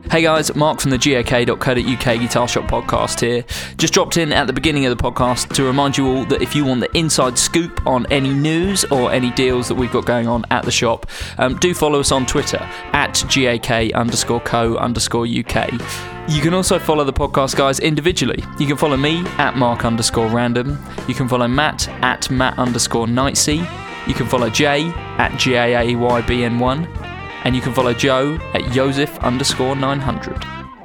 Hey guys, Mark from the GAK.co.uk Guitar Shop podcast here. Just dropped in at the beginning of the podcast to remind you all that if you want the inside scoop on any news or any deals that we've got going on at the shop, do follow us on Twitter at GAK_co_UK. You can also follow the podcast guys individually. You can follow me at Mark_random. You can follow Matt at Matt_Knightsey. You can follow Jay at GAAYBN1. And you can follow Joe at Joseph_900.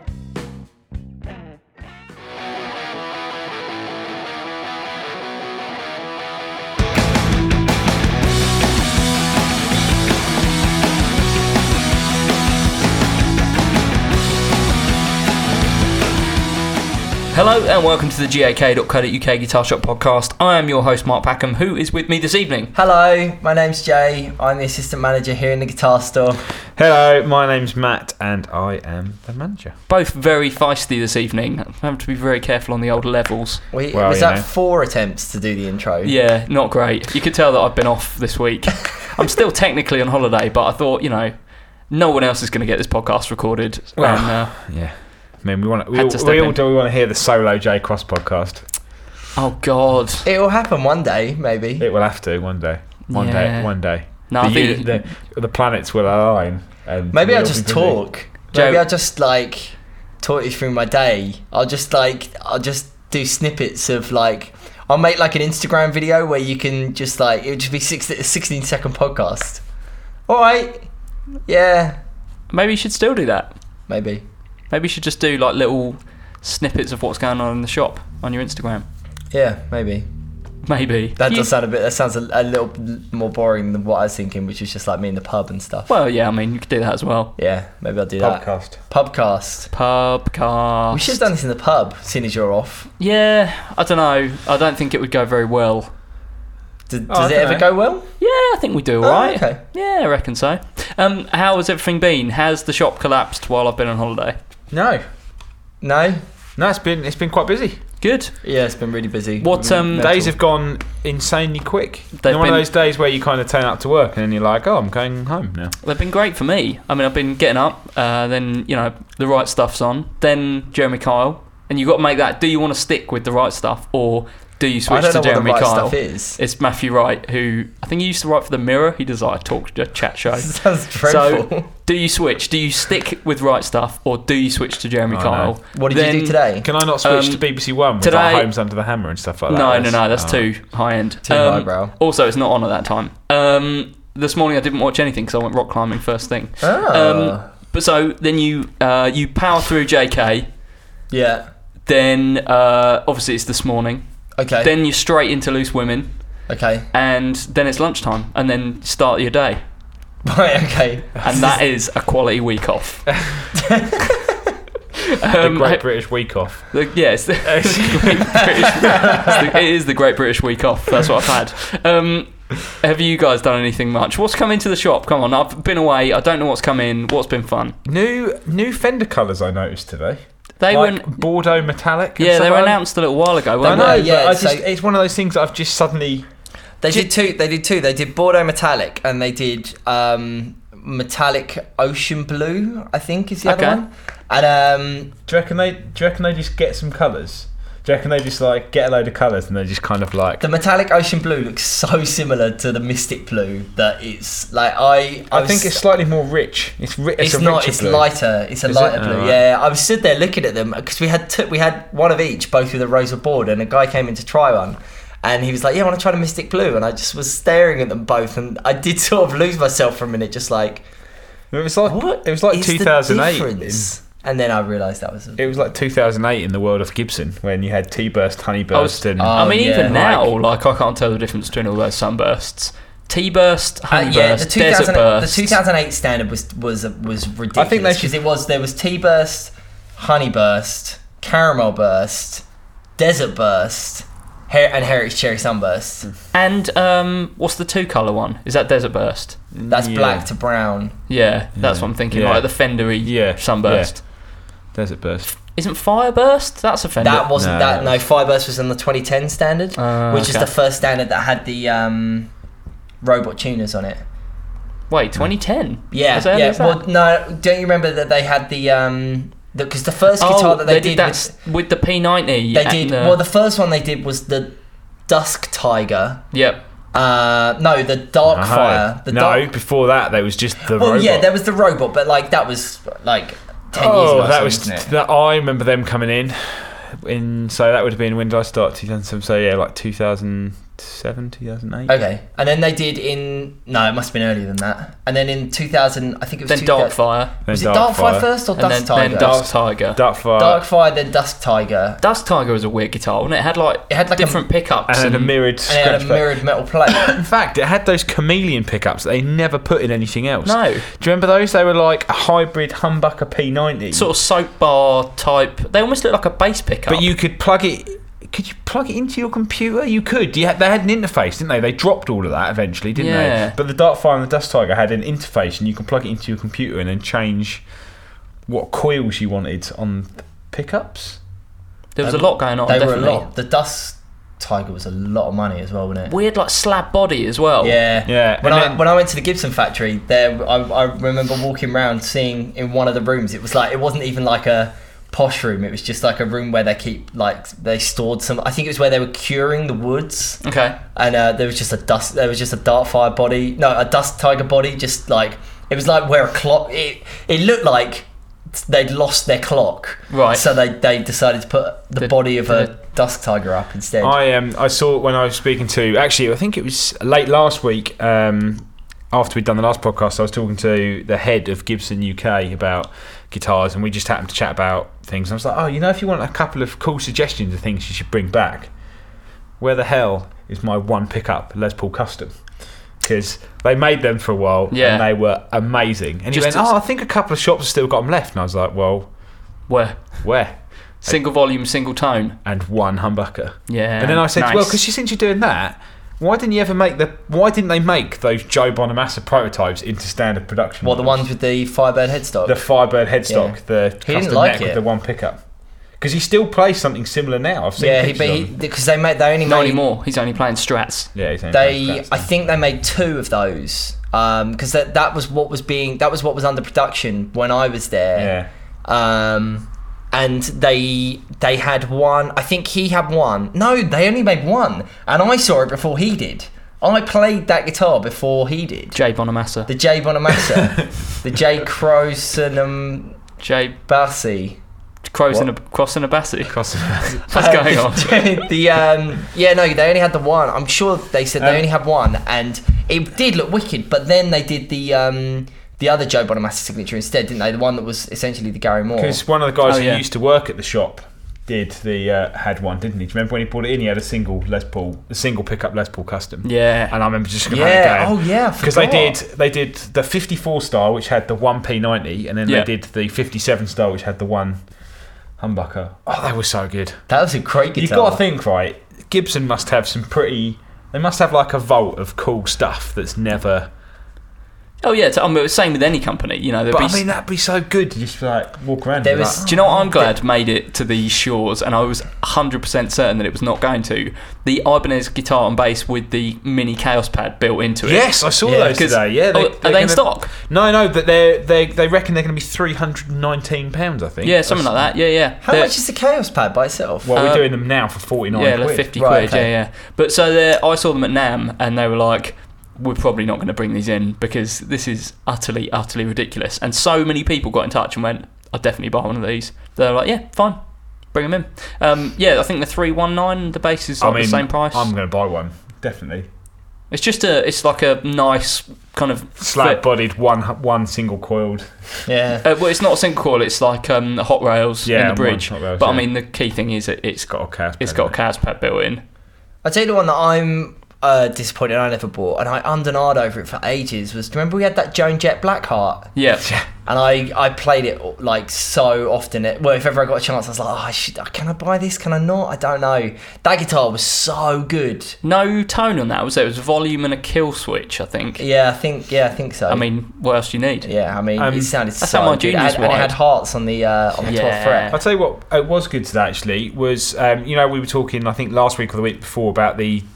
Hello and welcome to the GAK.co.uk Guitar Shop podcast. I am your host Mark Packham, who is with me this evening. Hello, my name's Jay. I'm the assistant manager here in the guitar store. Hello, my name's Matt and I am the manager. Both very feisty this evening. I have to be very careful on the old levels. Was that 4 attempts to do the intro? Yeah, not great. You could tell that I've been off this week. I'm still technically on holiday, but I thought, no one else is going to get this podcast recorded. Well, yeah. I mean, we all want to hear the solo J Cross podcast. Oh God! It will happen one day, maybe. It will have to one day. One day. No, the planets will align. And maybe I'll just talk. Maybe I'll just talk you through my day. I'll just do snippets of I'll make an Instagram video where you can just it would just be 16-second podcast. All right. Yeah. Maybe you should still do that. Maybe you should just do little snippets of what's going on in the shop on your Instagram. Yeah, maybe. That does sound that sounds a little more boring than what I was thinking, which is just me in the pub and stuff. Well, yeah, I mean, you could do that as well. Yeah, maybe I'll do Pubcast. Pubcast. We should have done this in the pub, seeing as you're off. Yeah, I don't know. I don't think it would go very well. Does it ever go well? Yeah, I think we do all right. Okay. Yeah, I reckon so. How has everything been? Has the shop collapsed while I've been on holiday? No, it's been quite busy. Good. Yeah, it's been really busy. Days have gone insanely quick. One of those days where you kind of turn up to work and then you're like, oh, I'm going home now. They've been great for me. I mean, I've been getting up, then the right stuff's on, then Jeremy Kyle, and you've got to make that. Do you want to stick with the right stuff, or do you switch to Jeremy Kyle? Stuff is. It's Matthew Wright, who I think he used to write for The Mirror. He does a chat show. Sounds dreadful. So, do you switch? Do you stick with Right Stuff, or do you switch to Jeremy Kyle? No. What did you do today? Can I not switch to BBC One with Homes Under the Hammer and stuff like that? No, that's too high end. Too highbrow. Also, it's not on at that time. This morning I didn't watch anything because I went rock climbing first thing. Oh. But so then you power through JK. Yeah. Then obviously it's this morning. Okay. Then you're straight into Loose Women. Okay. And then it's lunchtime, and then start your day. Right. Okay. And that is a quality week off. The Great British Week Off. It is the Great British Week Off. That's what I've had. Have you guys done anything much? What's come into the shop? Come on, I've been away. I don't know what's come in. What's been fun? New fender colours I noticed today. They went Bordeaux metallic. Yeah, they were announced a little while ago. I know. Yeah, it's one of those things that I've just suddenly. They did two. They did Bordeaux metallic, and they did metallic ocean blue. I think is the other one. And do you reckon they just get some colours? Do you reckon they just get a load of colours and they just kind of the metallic ocean blue looks so similar to the Mystic blue that it's I think it's slightly more rich. It's not. It's blue. Lighter. It's a lighter blue. Right. Yeah, I was stood there looking at them because we had one of each, both with a Rosewood board, and a guy came in to try one. And he was like, yeah, I want to try the Mystic Blue. And I just was staring at them both. And I did sort of lose myself for a minute, just what it was like 2008. And then I realised it was like 2008 in the world of Gibson when you had T-Burst, Honeyburst, and even now, I can't tell the difference between all those sunbursts. T-Burst, Honeyburst, Desert Burst. The 2008 standard was ridiculous. I think there was T-Burst, Honeyburst, Caramel Burst, Desert Burst, and Heritage Cherry Sunburst. And what's the 2-colour one? Is that Desert Burst? That's black to brown. Yeah, that's what I'm thinking. Yeah. Like the Fendery Sunburst. Yeah. Desert Burst. Isn't Fireburst? That's a Fender. That wasn't that. No, Fireburst was in the 2010 standard, which is the first standard that had the robot tuners on it. Wait, 2010? Yeah, As early yeah. as that? Well, no, don't you remember that they had because the first guitar that they did with the P90. They did. Well, the first one they did was the Dusk Tiger. Yep. No, the Darkfire. Before that, there was just the robot. Well, yeah, there was the robot, but like that was like 10 years ago. Oh, that was that. I remember them coming in. So that would have been when did I start? 2007. So yeah, like 2007, 2008. Okay, and then they did it must have been earlier than that. And then in 2000, I think it was then Darkfire. Was it Darkfire first or Dusk Tiger? Then Dusk Tiger. Darkfire, then Dusk Tiger. Dusk Tiger was a weird guitar, wasn't it? It had like different pickups and a mirrored and it had a mirrored metal plate. In fact, it had those chameleon pickups that they never put in anything else. No. Do you remember those? They were like a hybrid humbucker P90. Sort of soap bar type. They almost looked like a bass pickup. But you could plug it. Could you plug it into your computer? You could. They had an interface, didn't they? They dropped all of that eventually, didn't they? But the Darkfire and the Dusk Tiger had an interface, and you can plug it into your computer and then change what coils you wanted on the pickups. There was a lot going on. They were a lot. The Dusk Tiger was a lot of money as well, wasn't it? Weird, like slab body as well. Yeah. When I went to the Gibson factory, I remember walking around seeing in one of the rooms. It wasn't even like a posh room. It was just like a room where they stored some. I think it was where they were curing the woods. Okay. And there was just a Darkfire body. No, a Dusk Tiger body. Just like it was like where a clock. It looked like they'd lost their clock. Right. So they decided to put the body of a Dusk Tiger up instead. I saw when I was speaking to. Actually, I think it was late last week. After we'd done the last podcast, I was talking to the head of Gibson UK about guitars, and we just happened to chat about things. And I was like, if you want a couple of cool suggestions of things you should bring back, where the hell is my one pickup Les Paul Custom? Because they made them for a while, and they were amazing. And he went, I think a couple of shops have still got them left. And I was like, well, where? Single volume, single tone, and one humbucker. Yeah. And then I said, nice. well, because since you're doing that, why didn't they make those Joe Bonamassa prototypes into standard production? What, the ones with the Firebird headstock? The Firebird headstock, the he custom neck with the one pickup. Because he still plays something similar now. I've seen because they only not anymore. He's only playing Strats. Yeah, he's only playing Strats. I think they made two of those because that was what was under production when I was there. Yeah. And they had one. I think he had one. No, they only made one, and I saw it before he did. I played that guitar before he did. J Bonamassa. The J Bonamassa. The J Croson J Bassi. Crossing a Bassi. What's going on? They only had the one. I'm sure they said they only had one, and it did look wicked. But then they did the other Joe Bonamassa signature instead, didn't they? The one that was essentially the Gary Moore. Because one of the guys who used to work at the shop had one, didn't he? Do you remember when he brought it in? He had a single pickup Les Paul Custom. Yeah. And I remember just going going. Oh yeah. Because they did the 54 style, which had the one P90, and then they did the 57 style, which had the one humbucker. Oh, they were so good. That was a great guitar. You've got to think, right? Gibson must have they must have like a vault of cool stuff that's never. Oh yeah, same with any company, that'd be so good to just walk around. Do you know what I'm glad made it to these shores, and I was 100% certain that it was not going to? The Ibanez guitar and bass with the mini Chaos pad built into it. Yes, I saw those today. Yeah, are they in stock? No, but they reckon they're going to be £319, I think. Yeah, something like that. Yeah. How much is the Chaos pad by itself? Well, we're doing them now for 49 quid. Yeah, like 50 quid. Okay. Yeah. But so I saw them at NAMM, and they were like, we're probably not going to bring these in because this is utterly, utterly ridiculous. And so many people got in touch and went, I'll definitely buy one of these. They're like, yeah, fine, bring them in. I think the 319, the bass is the same price. I'm going to buy one, definitely. It's like a nice kind of slab-bodied one single coiled. Yeah. Well, it's not a single coil. It's like hot rails in the bridge. Rails, but the key thing is that it's got a Chaos pad built in. I'll tell you the one that I'm disappointed I never bought, and I undenied over it for ages. Do you remember we had that Joan Jett Blackheart? Yeah. And I played it like so often. If ever I got a chance, I was like, can I buy this? Can I not? I don't know. That guitar was so good. No tone on that, was there? It was volume and a kill switch, I think. Yeah, I think so. What else do you need? Yeah, it sounded that's so how my good. Juniors and it had hearts on the 12th fret. I'll tell you what, it was good today actually, was, we were talking, I think last week or the week before, about the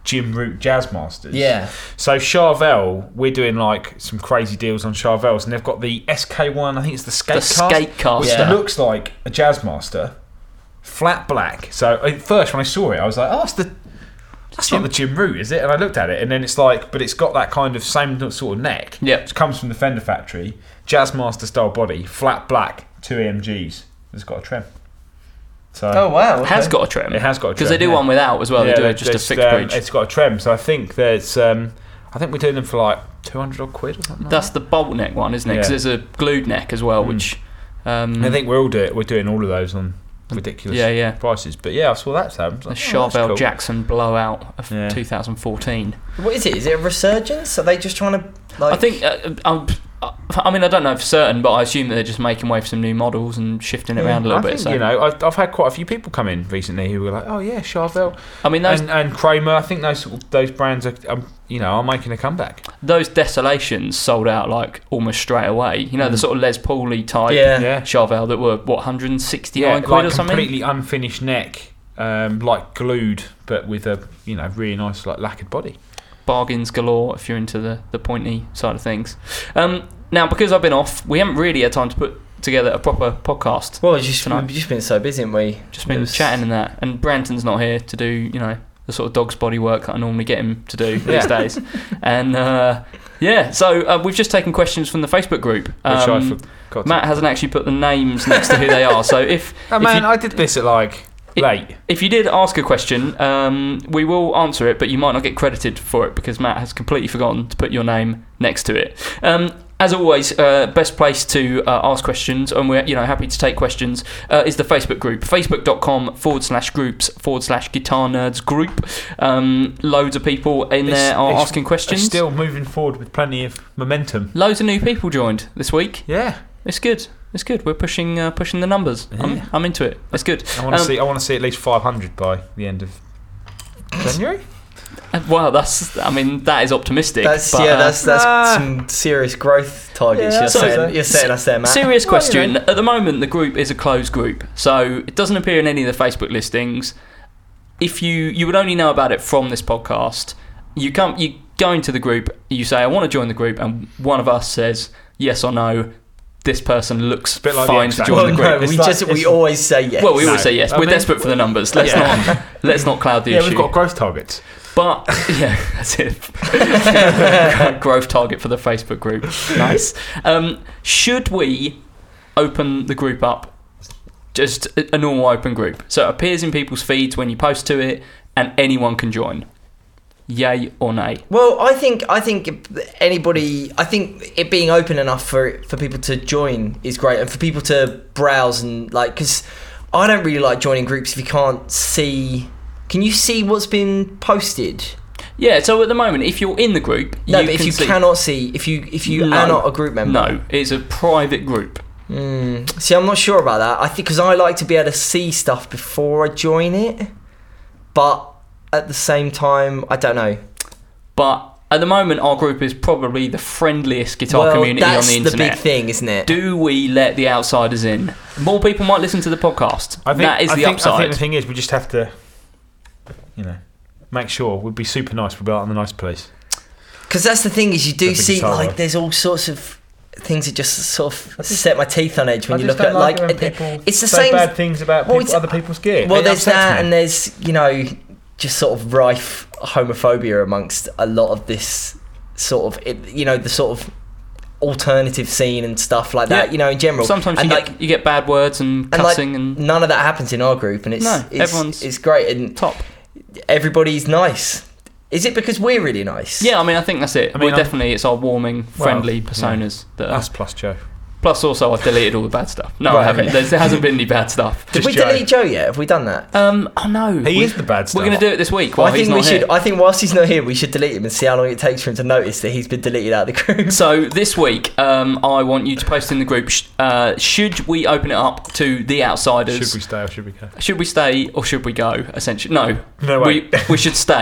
Jim Root Jazz Masters. Yeah. So Charvel, we're doing like some crazy deals on Charvels, and they've got the SK1. I think it's the Skatecaster, which Yeah. looks like a Jazzmaster, flat black. So at first, when I saw it, I was like, "Oh, that's not the Jim Root, is it?" And I looked at it, and then it's like, but it's got that kind of same sort of neck. Yeah. Which comes from the Fender factory, Jazzmaster style body, flat black, 2 AMGs. It's got a trem. So Oh wow. Okay. Has got a trem. It has got a trem Because they do yeah. one without as well. Yeah, They do it just a there's, fixed bridge. It's got a trem, so I think there's. I think we're doing them for like 200 odd quid or something. That's the bolt neck one, isn't it? Because Yeah. there's a glued neck as well, which. I think we're doing all of those on ridiculous Yeah. prices. But yeah, I saw that. So I was The like, Charvel cool. Jackson blowout of Yeah. 2014. What is it? Is it a resurgence? Are they just trying to like? I think. I mean, I don't know for certain, but I assume that they're just making way for some new models and shifting it around a little I bit. think, So you know, I've had quite a few people come in recently who were like, "Oh yeah, Charvel," I mean, those and Kramer. I think those brands are, are making a comeback. those Desolations sold out like almost straight away. You know, the sort of Les Pauly type Yeah. Charvel that were 169 Yeah, quid like or something. completely unfinished neck, like glued, but with a really nice like lacquered body. Bargains galore if you're into the pointy side of things. Now, because I've been off, we haven't really had time to put together a proper podcast. Well, tonight. we've just been so busy, haven't we? Just been chatting and that. And Branton's not here to do, the sort of dog's body work that I normally get him to do these days. And so we've just taken questions from the Facebook group. Which I forgot. Matt hasn't actually put the names next to who they are. So if I did this at late. If you did ask a question, we will answer it, but you might not get credited for it because Matt has completely forgotten to put your name next to it. As always, best place to ask questions, and we're happy to take questions, is the Facebook group, facebook.com/groups/Guitar Nerds group. Loads of people in there are asking questions. Still moving forward with plenty of momentum. Loads of new people joined this week. Yeah. It's good. It's good. We're pushing the numbers. Yeah. I'm into it. It's good. I want to see at least 500 by the end of January. Well, that is optimistic. That's some serious growth targets Yeah, you're setting us there, Matt. Serious question. At the moment, the group is a closed group, so it doesn't appear in any of the Facebook listings. If you would only know about it from this podcast, you go into the group, you say, I want to join the group, and one of us says yes or no. This person looks bit like fine to join the group. We always say yes. Well, we always say yes. We're desperate for the numbers. Let's not cloud the issue. Yeah, we've got growth targets. But yeah, that's it. Growth target for the Facebook group. Nice. Should we open the group up? Just a normal open group, so it appears in people's feeds when you post to it, and anyone can join. Yay or nay? Well, I think anybody. I think it being open enough for people to join is great, and for people to browse and because I don't really like joining groups if you can't see. Can you see what's been posted? Yeah. So at the moment, if you're in the group, but if you cannot see, if you are not a group member, no, it's a private group. See, I'm not sure about that. I think because I like to be able to see stuff before I join it, but at the same time, I don't know. But at the moment, our group is probably the friendliest guitar community on the internet. That's the big thing, isn't it? Do we let the outsiders in? More people might listen to the podcast. That is the upside. I think the thing is, we just have to, make sure. We'd be super nice. We'd be out in the nice place. Because that's the thing is, you do see there's all sorts of things that just sort of set my teeth on edge when you look at it's the same. Bad things about other people's gear. Well, there's that, and there's just sort of rife homophobia amongst a lot of this sort of the sort of alternative scene and stuff like that. In general, sometimes you get bad words and cussing, and none of that happens in our group, and it's great and top. Everybody's nice. Is it because we're really nice? Yeah, I think that's it. It's our warming, friendly personas. Us plus Joe. Plus, also, I've deleted all the bad stuff. No, I haven't. There hasn't been any bad stuff. Did we delete Joe yet? Have we done that? Oh no, he is the bad stuff. We're going to do it this week. I think whilst he's not here, we should delete him and see how long it takes for him to notice that he's been deleted out of the group. So this week, I want you to post in the group. Should we open it up to the outsiders? Should we stay or should we go? Should we stay or should we go? Essentially, no. No way. We should stay.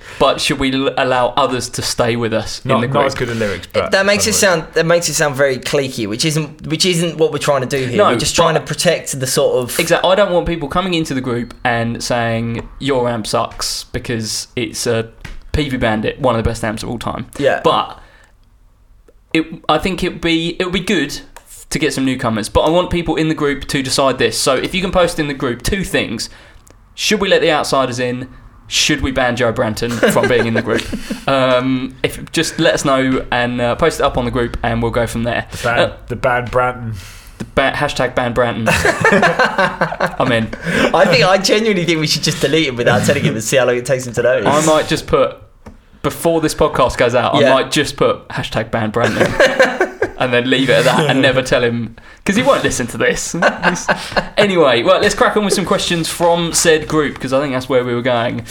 but should we allow others to stay with us in the group? Not as good at lyrics, but that makes it sound very cliquey, which isn't what we're trying to do here. No, we're just trying to protect the sort of exactly. I don't want people coming into the group and saying your amp sucks because it's a PV Bandit, one of the best amps of all time. Yeah, but I think it would be good to get some newcomers. But I want people in the group to decide this. So if you can post in the group 2 things: should we let the outsiders in? Should we ban Joe Branton from being in the group? If just let us know and post it up on the group, and we'll go from there. The ban Branton. Hashtag ban Branton. I'm in. I genuinely think we should just delete him without telling him and see how long it takes him to notice. I might just put, before this podcast goes out, I might just put hashtag ban Branton and then leave it at that and never tell him, because he won't listen to this. Anyway, well, let's crack on with some questions from said group, because I think that's where we were going.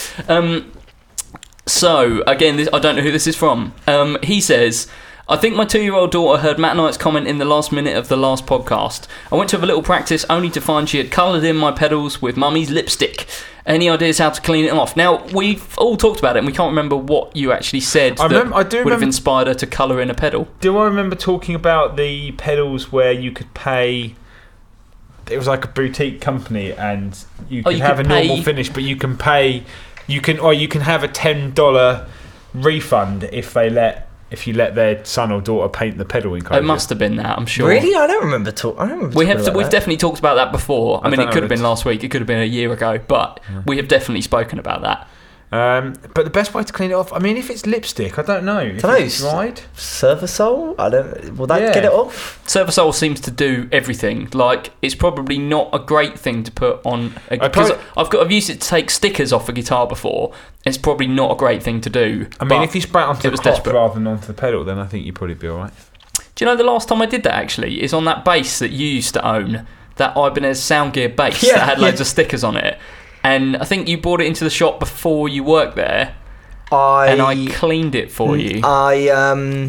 So, again, I don't know who this is from. He says, I think my 2-year-old daughter heard Matt Knight's comment in the last minute of the last podcast. I went to have a little practice only to find she had coloured in my pedals with mummy's lipstick. Any ideas how to clean it off? Now, we've all talked about it and we can't remember what you actually said would have inspired her to colour in a pedal. Do I remember talking about the pedals where you could pay... It was like a boutique company and you could have a normal finish, but you can pay... You can have a $10 refund if you let their son or daughter paint the pedal in. It must have been that, I'm sure. Really? I don't remember talking. We've definitely talked about that before. I mean, it could have been last week. It could have been a year ago, but we have definitely spoken about that. But the best way to clean it off, I mean, if it's lipstick, I don't know. If it's dried, Servasol? Will that get it off? Servasol seems to do everything. Like, it's probably not a great thing to put on, because I've used it to take stickers off a guitar before. It's probably not a great thing to do. I mean, if you spray it onto the top rather than onto the pedal, then I think you'd probably be all right. Do you know the last time I did that, actually, is on that bass that you used to own, that Ibanez Soundgear bass that had loads of stickers on it. And I think you brought it into the shop before you worked there, and I cleaned it for you. I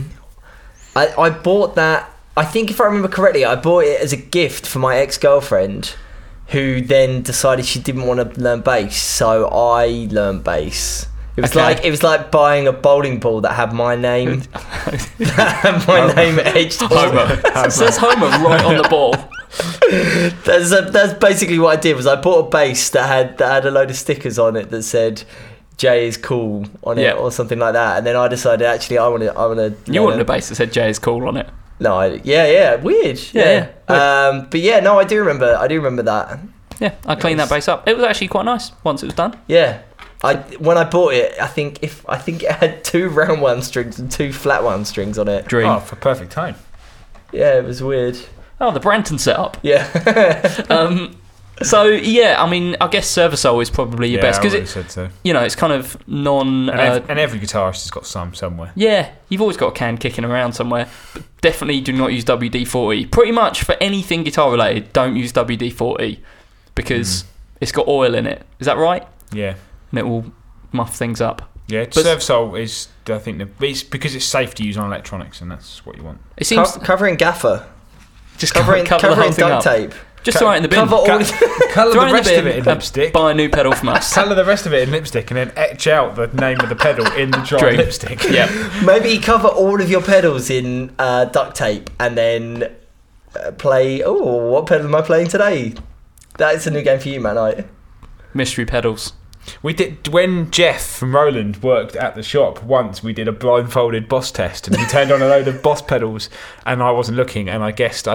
bought that. I think if I remember correctly, I bought it as a gift for my ex-girlfriend, who then decided she didn't want to learn bass, so I learned bass. It was like buying a bowling ball that had my name, name etched. Homer. It says Homer right on the ball. That's basically what I did. Was I bought a bass that had a load of stickers on it that said Jay is cool on it or something like that, and then I decided actually I want to. You wanted a bass that said Jay is cool on it? No, weird. Yeah. But yeah, no, I do remember that. Yeah, I cleaned that bass up. It was actually quite nice once it was done. Yeah. When I bought it, I think it had 2 round 1 strings and 2 flat 1 strings on it. Dream. Oh, for perfect time. Yeah, it was weird. Oh, the Branton setup. Yeah. So yeah, I mean, I guess Servasol is probably your best because so. It's kind of non. And every guitarist has got some somewhere. Yeah, you've always got a can kicking around somewhere. But definitely do not use WD-40. Pretty much for anything guitar related, don't use WD-40 because it's got oil in it. Is that right? Yeah. And it will muff things up. Yeah, Servasol is, I think, it's because it's safe to use on electronics, and that's what you want. It seems covering gaffer. Just cover the whole thing duct tape. Just throw it in the bin. Colour the rest of it in lipstick. Buy a new pedal from us. Colour the rest of it in lipstick and then etch out the name of the pedal in the dry lipstick. Yeah. Maybe cover all of your pedals in duct tape and then play. Oh, what pedal am I playing today? That's a new game for you, man. Mystery pedals. We did when Jeff from Roland worked at the shop once. We did a blindfolded Boss test, and he turned on a load of Boss pedals, and I wasn't looking, and I guessed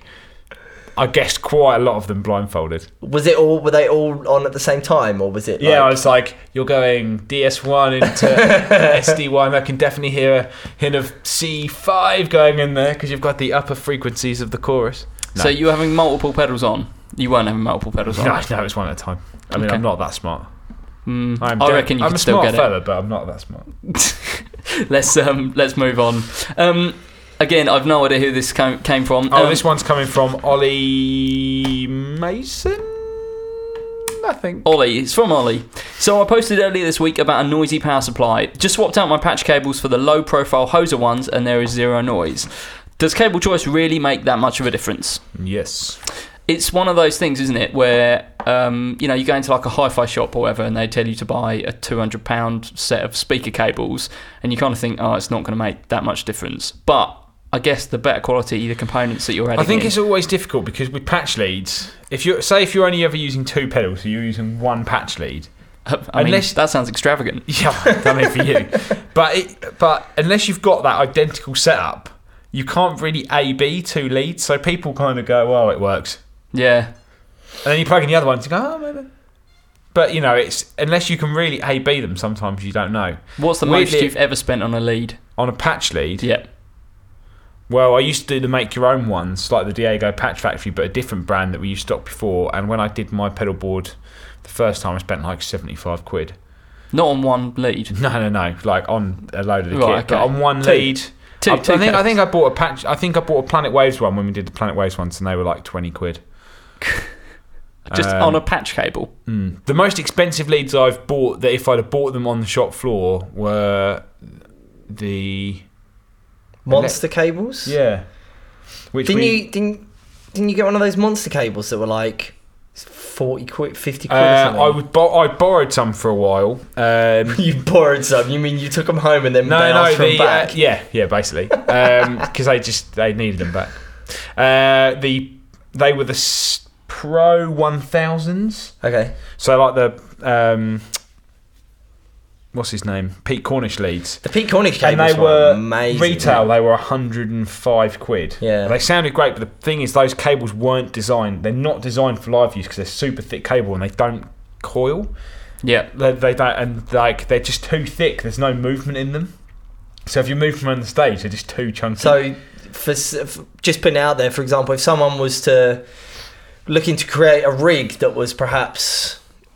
quite a lot of them blindfolded. Were they all on at the same time, or was it? Yeah, I was like, you're going DS1 into SD1. I can definitely hear a hint of C5 going in there because you've got the upper frequencies of the chorus. No. So you were having multiple pedals on? You weren't having multiple pedals on? No, it's one at a time. I mean, I'm not that smart. I reckon you can still get it. I'm a smart fella, but I'm not that smart. Let's move on. Again, I've no idea who this came from. This one's coming from Ollie Mason, I think. Ollie, it's from Ollie. So I posted earlier this week about a noisy power supply. Just swapped out my patch cables for the low-profile Hoser ones, and there is zero noise. Does cable choice really make that much of a difference? Yes. it's one of those things, isn't it, where you know, you go into like a hi-fi shop or whatever and they tell you to buy a £200 set of speaker cables and you kind of think, oh, it's not going to make that much difference. But I guess the better quality, the components that you're adding I think in, it's always difficult because with patch leads, if you're only ever using 2 pedals, so you're using 1 patch lead. I mean, that sounds extravagant. Yeah, I mean for you. But unless you've got that identical setup, you can't really A/B 2 leads. So people kind of go, well, it works. Yeah. And then you plug in the other one to go, oh, maybe. But, you know, it's unless you can really A/B them, sometimes you don't know. What's the most you've ever spent on a lead? On a patch lead? Yeah. Well, I used to do the make-your-own ones, like the Diego Patch Factory, but a different brand that we used stock before. And when I did my pedal board the first time, I spent like £75. Not on one lead? No. Like on a load of the kit. Okay. But on one lead... I think I bought a patch. I think I bought a Planet Waves one when we did the Planet Waves ones, and they were like £20. Just on a patch cable. The most expensive leads I've bought, that if I'd have bought them on the shop floor, were the Monster cables. Yeah. Didn't you get one of those Monster cables that were like 40 quid, 50 quid or something? I borrowed some for a while. You borrowed some? You mean you took them home and then asked for them back? Yeah, basically, because they needed them back. They were the Pro 1000s. Okay. So like the what's his name? Pete Cornish leads. The Pete Cornish cables and they were amazing. Retail, they were £105. Yeah. And they sounded great, but the thing is, those cables weren't designed. They're not designed for live use because they're super thick cable and they don't coil. Yeah. They don't, and like they're just too thick. There's no movement in them. So if you move them on the stage, they're just too chunky. So for just putting it out there, for example, if someone was to looking to create a rig that was perhaps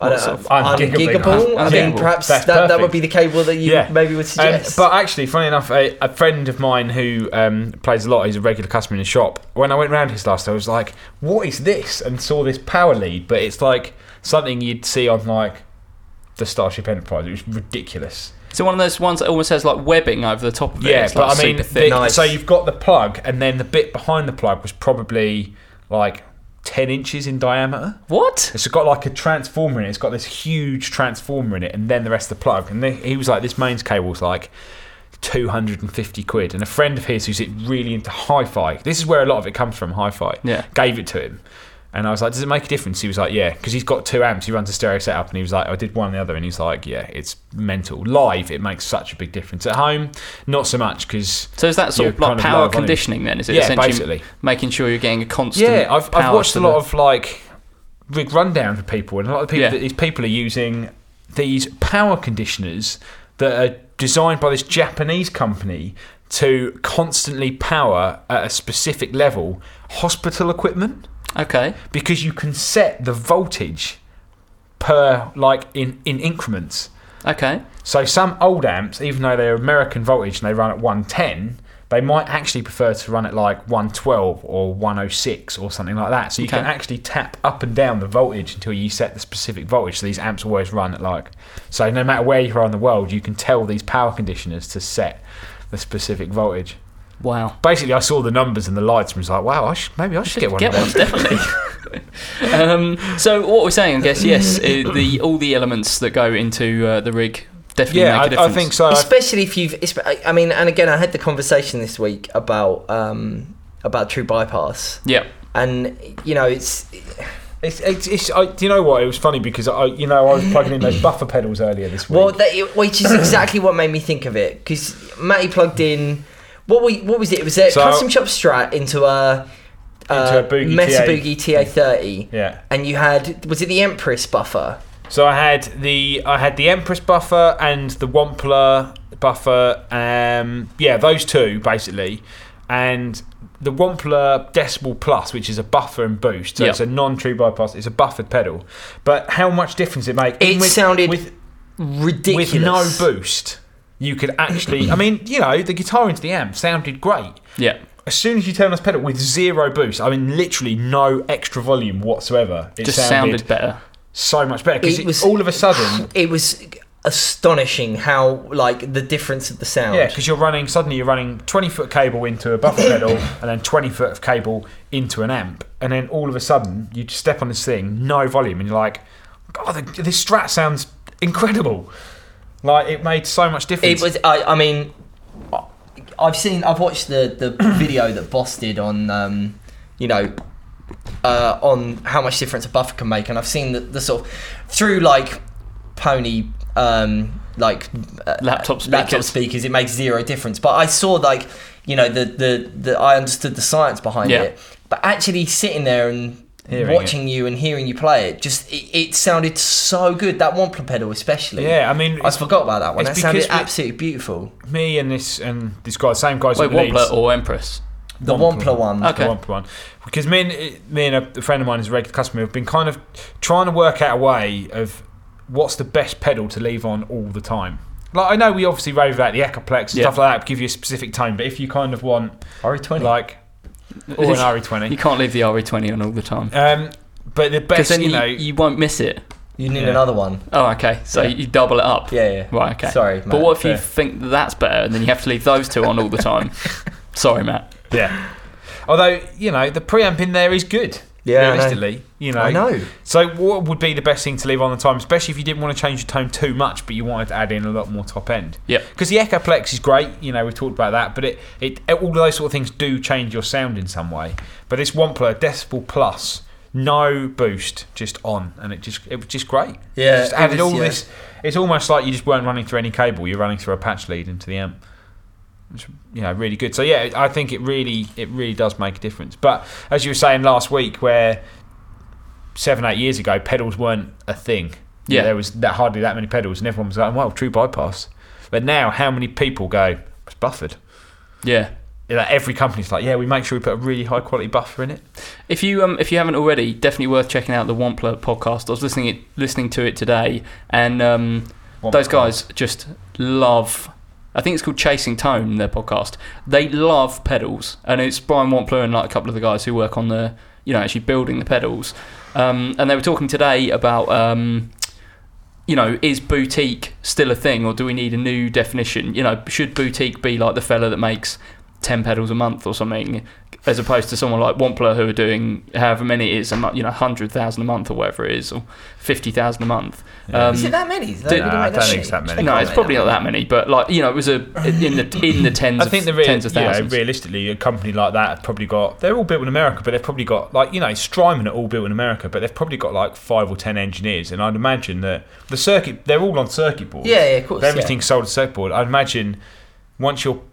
ungiggable, I mean, perhaps that would be the cable that you maybe would suggest. But actually, funny enough, a friend of mine who plays a lot, he's a regular customer in the shop, when I went round his last, I was like, what is this? And saw this power lead, but it's like something you'd see on like the Starship Enterprise. It was ridiculous. So one of those ones that almost has like webbing over the top of it. Yeah, it's but like I mean, super thick. Nice. So you've got the plug, and then the bit behind the plug was probably like 10 inches in diameter. What? It's got like a transformer in it. It's got this huge transformer in it, and then the rest of the plug. And he was like, this mains cable's like £250. And a friend of his who's really into hi-fi, this is where a lot of it comes from, hi-fi, gave it to him. And I was like, does it make a difference? He was like, yeah, because he's got 2 amps. He runs a stereo setup, and he was like, I did one and the other, and he's like, yeah, it's mental. Live, it makes such a big difference. At home, not so much, because so is that sort of like power conditioning then? Is it essentially basically making sure you're getting a constant? Yeah, I've watched a lot of like rig rundown for people, and a lot of people these people are using these power conditioners that are designed by this Japanese company to constantly power at a specific level hospital equipment. Okay. Because you can set the voltage per, like, in increments. Okay. So some old amps, even though they're American voltage and they run at 110, they might actually prefer to run at like 112 or 106 or something like that. So you can actually tap up and down the voltage until you set the specific voltage. So these amps always run at like... So no matter where you are in the world, you can tell these power conditioners to set the specific voltage. Wow. Basically, I saw the numbers and the lights and was like, wow, maybe I should get one of them. Definitely. So what we're saying, I guess, yes, all the elements that go into the rig definitely make a difference. I think so. Especially if you've... I mean, and again, I had the conversation this week about True Bypass. Yeah. And, you know, it's do you know what? It was funny because I was plugging in those buffer pedals earlier this week. Well, which is exactly what made me think of it, because Matty plugged in... What was it? It was a Custom Shop Strat into a Boogie Mesa TA. Boogie TA30. Yeah. And you had... Was it the Empress buffer? So I had the Empress buffer and the Wampler buffer. Those two basically, and the Wampler Decibel Plus, which is a buffer and boost. So it's a non-true bypass. It's a buffered pedal. But how much difference it makes? It sounded ridiculous with no boost. You could actually, I mean, the guitar into the amp sounded great. Yeah. As soon as you turn on this pedal with zero boost, I mean, literally no extra volume whatsoever, it just sounded better. So much better, because all of a sudden... It was... astonishing how like the difference of the sound. Yeah, because you're running 20-foot cable into a buffer pedal and then 20-foot of cable into an amp, and then all of a sudden you just step on this thing, no volume, and you're like, God, this Strat sounds incredible. Like, it made so much difference. It was. I mean, I've watched the video that Boss did on on how much difference a buffer can make, and I've seen the sort of through like Pony laptop speakers, it makes zero difference. But I saw like the I understood the science behind it, but actually sitting there and watching you and hearing you play it, just it sounded so good. That Wampler pedal especially. Yeah, I mean, I forgot about that one. That sounded absolutely beautiful. Me and this guy, same guys. Wait, Wampler or Empress? The Wampler one. Okay. The Wampler one. Because me and a friend of mine who's a regular customer have been kind of trying to work out a way of what's the best pedal to leave on all the time. Like, I know we obviously rave about the Echoplex and stuff like that, give you a specific tone, but if you kind of want RE20, like, or an RE20, you can't leave the RE20 on all the time. But the best, then you won't miss it. You need another one. Oh, okay. So you double it up. Yeah. Right. Okay. Sorry, Matt. But what if you think that's better, and then you have to leave those two on all the time? Sorry, Matt. Yeah. Although the preamp in there is good. Yeah, realistically, I know. So, what would be the best thing to leave on the time, especially if you didn't want to change your tone too much, but you wanted to add in a lot more top end? Yeah. Because the Echoplex is great. We've talked about that, but it all of those sort of things do change your sound in some way. But this Wampler Decibel Plus, no boost, just on, and it was just great. Yeah. Just added all this. It's almost like you just weren't running through any cable. You're running through a patch lead into the amp. Which, really good. So yeah, I think it really does make a difference. But as you were saying last week, where 7-8 years ago pedals weren't a thing. Yeah, there was hardly that many pedals, and everyone was like, "Well, true bypass." But now, how many people go, "It's buffered"? Yeah. Every company's like, "Yeah, we make sure we put a really high quality buffer in it." If you haven't already, definitely worth checking out the Wampler podcast. I was listening to it today, and those guys just love. I think it's called Chasing Tone, their podcast. They love pedals, and it's Brian Wampler and like a couple of the guys who work on the, actually building the pedals. And they were talking today about, is boutique still a thing, or do we need a new definition? Should boutique be like the fella that makes 10 pedals a month or something, as opposed to someone like Wampler who are doing however many it is, 100,000 a month or whatever it is, or 50,000 a month. Yeah. Is it that many? I don't think it's that many. No, it's probably not that many, but it was in the tens. I think tens of thousands. Realistically, a company like that have probably got. They're all built in America, but they've probably got Strymon are all built in America, but they've probably got like 5 or 10 engineers, and I'd imagine that the circuit, they're all on circuit boards. Yeah, of course. Everything's sold to circuit board. I'd imagine once you've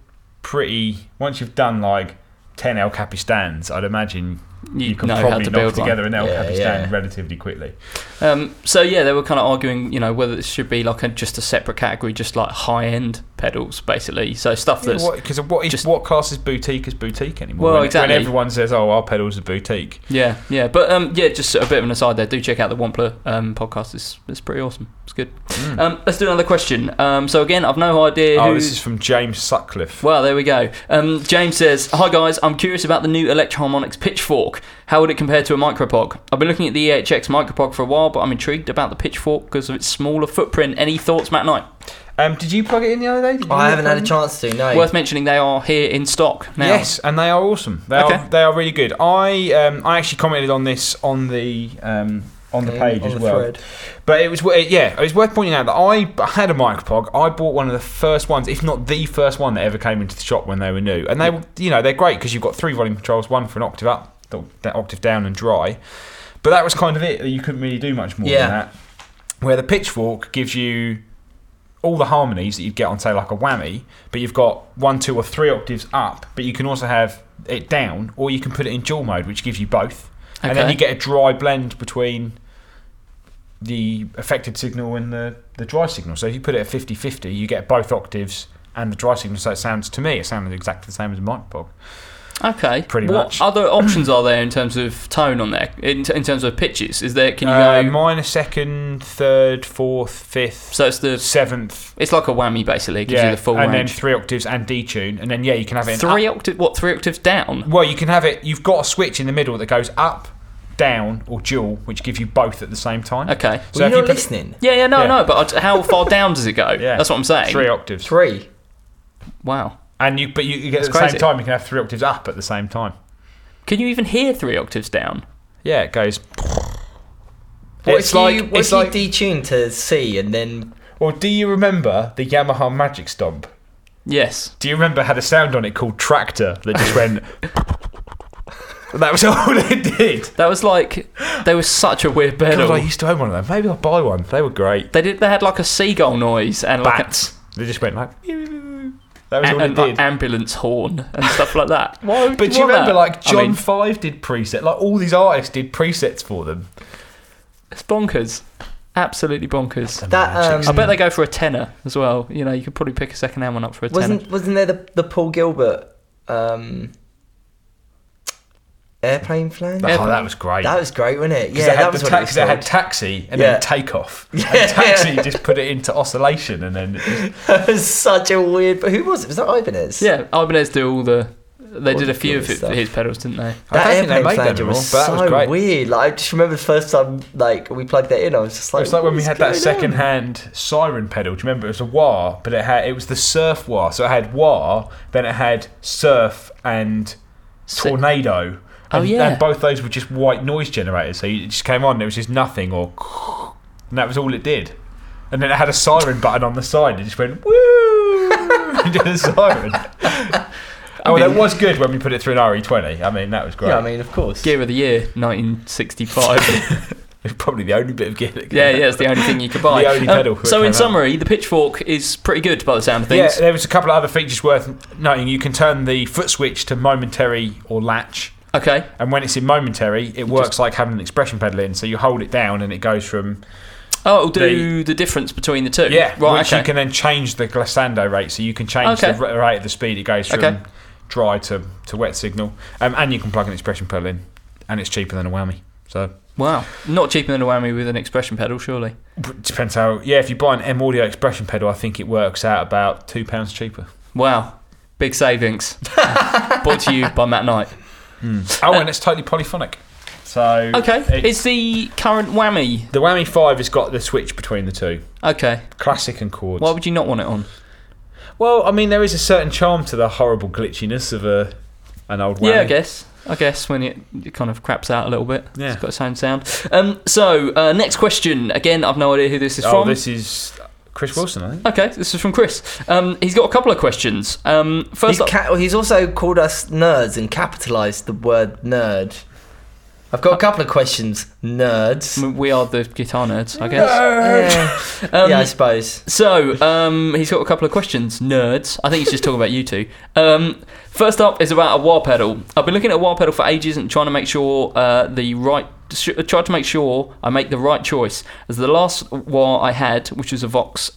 done like 10 El Capistans, I'd imagine you can probably knock together an El Capistan relatively quickly. So they were kind of arguing, whether it should be like just a separate category, just like high-end pedals, basically. So stuff that's because what class is boutique as boutique anymore? Well, exactly. When everyone says, "Oh, our pedals are boutique." Yeah. But just a bit of an aside there. Do check out the Wampler podcast. It's pretty awesome. It's good. Let's do another question. So again, I've no idea. This is from James Sutcliffe. Well, there we go. James says, "Hi guys, I'm curious about the new Electro-Harmonix Pitchfork. How would it compare to a Micropog? I've been looking at the EHX Micropog for a while, but I'm intrigued about the Pitchfork because of its smaller footprint. Any thoughts, Matt Knight?" Did you plug it in the other day? I haven't had a chance to. No. Worth mentioning, they are here in stock now. Yes, and they are awesome. They are really good. I actually commented on this on the page as well. Thread. But it was worth pointing out that I had a Micropog. I bought one of the first ones, if not the first one that ever came into the shop when they were new, and they're great because you've got 3 volume controls, one for an octave up, that octave down, and dry. But that was kind of it. You couldn't really do much more than that. Where the Pitchfork gives you all the harmonies that you'd get on, say, like a whammy, but you've got 1, 2 or 3 octaves up, but you can also have it down, or you can put it in dual mode, which gives you both. Okay. And then you get a dry blend between the affected signal and the dry signal. So if you put it at 50-50, you get both octaves and the dry signal. So it sounded exactly the same as a Micropog. Okay. Pretty much. What other options are there in terms of tone on there? In terms of pitches, is there? Can you go minor, second, third, fourth, fifth? So it's the 7th. It's like a whammy basically. It gives you the full range. And then 3 octaves and detune, and then you can have it. 3 octaves? What? 3 octaves down? Well, you can have it. You've got a switch in the middle that goes up, down or dual, which gives you both at the same time. Okay. So you're not listening? Yeah, no, but how far down does it go? Yeah. That's what I'm saying. 3 octaves. 3. Wow. And you get at the crazy. same time, you can have 3 octaves up at the same time. Can you even hear 3 octaves down? Yeah, it goes. What It's if like you detune to C and then... Well, do you remember the Yamaha Magic Stomp? Yes. Do you remember it had a sound on it called Tractor that just went... That was all it did. That was like... They were such a weird pedal. God, I used to own one of them. Maybe I'll buy one. They were great. They had like a seagull noise and like Bats. They just went like... That was all it and did. like ambulance horn and stuff like that. Why would But do you remember, like, John 5 did preset? Like, all these artists did presets for them. It's bonkers. Absolutely bonkers. That, I bet they go for a tenner as well. You know, you could probably pick a second-hand one up for a tenner. Wasn't there the Paul Gilbert airplane flange? Oh, that was great. That was great, wasn't it? Yeah, that that was what it was They had called. Taxi and Yeah. then Takeoff. Yeah. And Taxi just put it into oscillation and then... That was such a weird... But who was it? Was that Ibanez? Yeah, Ibanez do all the... They All did the a few of good stuff. his pedals, didn't they? I don't That think they airplane made them flanger anymore, was but that so was great. weird. Like, I just remember the first time we plugged that in, I was just like... It's like when we what's had that going on? second-hand siren pedal. Do you remember? It was a wah, but it was the surf wah. So it had wah, then it had surf and tornado. Oh, And, yeah. and both those were just white noise generators. So it just came on, and it was just nothing, and that was all it did. And then it had a siren button on the side. It just went woo, and did a siren. That was good when we put it through an RE20. I mean, that was great. Yeah, I mean, of course. Gear of the Year, 1965. It's probably the only bit of gear that came yeah, out. it's the only thing you could buy. The only pedal that So came in out. summary, the Pitchfork is pretty good by the sound of Yeah, things. there was a couple of other features worth noting. You can turn the foot switch to momentary or latch. Okay. And when it's in momentary, it works like having an expression pedal in. So you hold it down and it goes from... Oh, it'll do the difference between the two. Yeah, Right, which okay. you can then change the glissando rate. So you can change the rate of the speed it goes from dry to wet signal. And you can plug an expression pedal in. And it's cheaper than a whammy. So... Wow. Not cheaper than a whammy with an expression pedal, surely. Depends how... Yeah, if you buy an M Audio expression pedal, I think it works out about £2 cheaper. Wow. Big savings. Brought to you by Matt Knight. Oh, and it's totally polyphonic. So Okay. It's the current whammy. The Whammy 5 has got the switch between the two. Okay. Classic and chords. Why would you not want it on? Well, I mean, there is a certain charm to the horrible glitchiness of an old whammy. Yeah, I guess when it kind of craps out a little bit. Yeah. It's got its own sound. So, next question. Again, I've no idea who this is from. This is Chris Wilson, I think. Okay, this is from Chris. He's got a couple of questions. First up, He's also called us nerds and capitalised the word nerd. I've got a couple of questions, nerds. we are the guitar nerds, I guess. Yeah, I suppose. So, he's got a couple of questions, nerds. I think he's just talking about you two. First up is about a wah pedal. I've been looking at a wah pedal for ages and trying to make sure tried to make sure I make the right choice. As the last wah I had, which was a Vox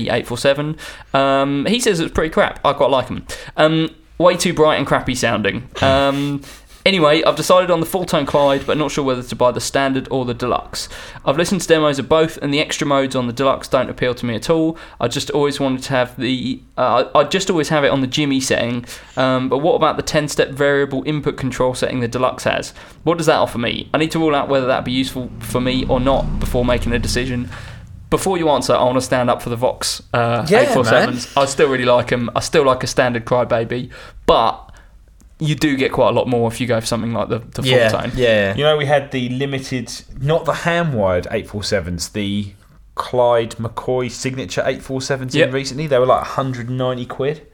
V847, he says it's pretty crap. I quite like them. Way too bright and crappy sounding. Anyway, I've decided on the full-tone Clyde, but not sure whether to buy the standard or the deluxe. I've listened to demos of both, and the extra modes on the deluxe don't appeal to me at all. I just always wanted to have I just always have it on the Jimmy setting. But what about the 10-step variable input control setting the deluxe has? What does that offer me? I need to rule out whether that'd be useful for me or not before making a decision. Before you answer, I want to stand up for the Vox 847s. I still really like them. I still like a standard Crybaby, but you do get quite a lot more if you go for something like the full tone. Yeah. You know, we had the limited, not the ham-wired 847s, the Clyde McCoy signature 847s in recently. They were like 190 quid.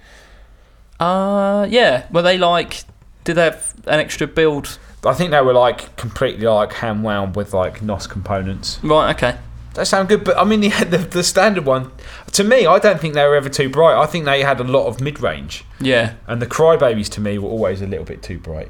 Yeah. Were they like, did they have an extra build? I think they were like completely like ham-wound with like NOS components. Right, okay. That sound good, but I mean the standard one, to me, I don't think they were ever too bright. I think they had a lot of mid-range. Yeah. And the Crybabies to me were always a little bit too bright.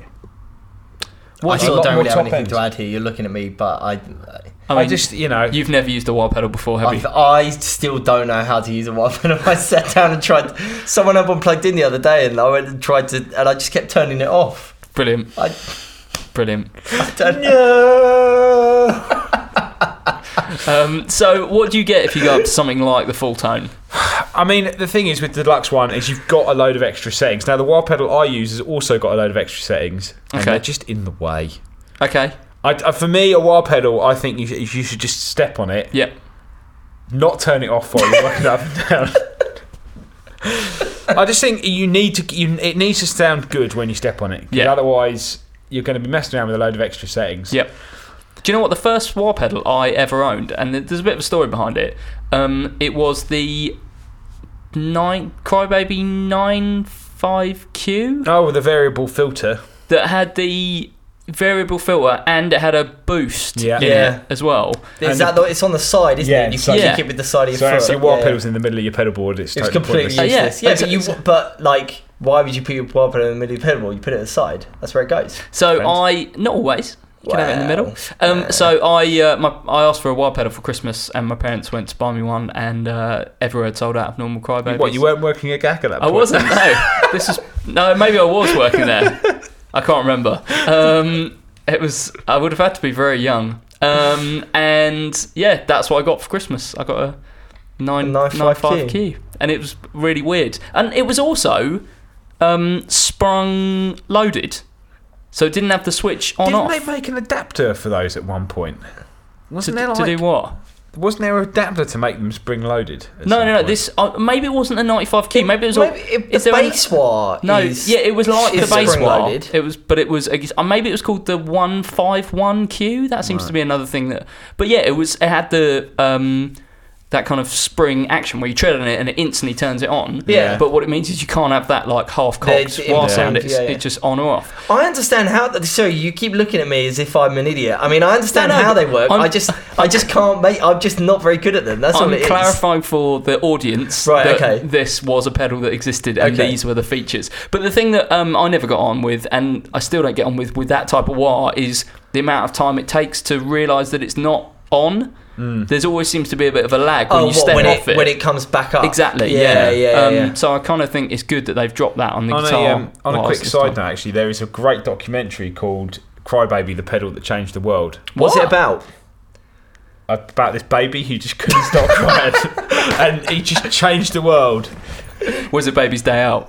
I sort of don't really have anything end. to add here. You're looking at me, but I I mean, just, you know... You've never used a wah pedal before, have you? I still don't know how to use a wah pedal. I sat down and tried. Someone had one plugged in the other day, and I went and tried to, and I just kept turning it off. Brilliant. Brilliant. I don't know. So what do you get if you go up to something like the full tone? I mean, the thing is with the deluxe one is you've got a load of extra settings. Now, the wah pedal I use has also got a load of extra settings, and Okay. they're just in the way. Okay. For me, a wah pedal, I think you should just step on it. Yep. Not turn it off while you're working up and down. I just think it needs to sound good when you step on it. Yeah. Otherwise, you're going to be messing around with a load of extra settings. Yep. Do you know what the first wah pedal I ever owned? And there's a bit of a story behind it. It was the Crybaby 95Q. Oh, with a variable filter. That had the variable filter and it had a boost in it as well. It's on the side, isn't it? You can kick it with the side of your foot. So your wah pedal's in the middle of your pedal board. It's totally completely useless. But why would you put your wah pedal in the middle of your pedal board? You put it at the side. That's where it goes. So not always. You can have it in the middle. So I asked for a wah pedal for Christmas, and my parents went to buy me one, and everywhere had sold out of normal Crybabies. What, you weren't working at GAC at that point? I wasn't. No, maybe I was working there. I can't remember. I would have had to be very young. And yeah, that's what I got for Christmas. I got a 95Q, and it was really weird. And it was also sprung loaded. So it didn't have the switch on off. Didn't they make an adapter for those at one point? Wasn't there to do what? Wasn't there an adapter to make them spring loaded? No. This maybe it wasn't a 95Q. Maybe it was. The base wah. It was like the base wah. Loaded. It was, but it was. Maybe it was called the 151Q. That seems to be another thing that. But yeah, it was. It had the that kind of spring action where you tread on it and it instantly turns it on. Yeah. But what it means is you can't have that like half cocked wah sound. It's just on or off. I understand how. So you keep looking at me as if I'm an idiot. I mean, I understand how they work. I just can't make. I'm just not very good at them. That's all it is. I'm clarifying for the audience that this was a pedal that existed and these were the features. But the thing that I never got on with, and I still don't get on with that type of wah, is the amount of time it takes to realise that it's not on. There's always seems to be a bit of a lag when you step off it. When it comes back up. Exactly, yeah. So I kind of think it's good that they've dropped that on the guitar. On a quick side note, actually, there is a great documentary called Crybaby, the Pedal That Changed the World. What's it about? About this baby who just couldn't stop crying. And he just changed the world. Was it Baby's Day Out?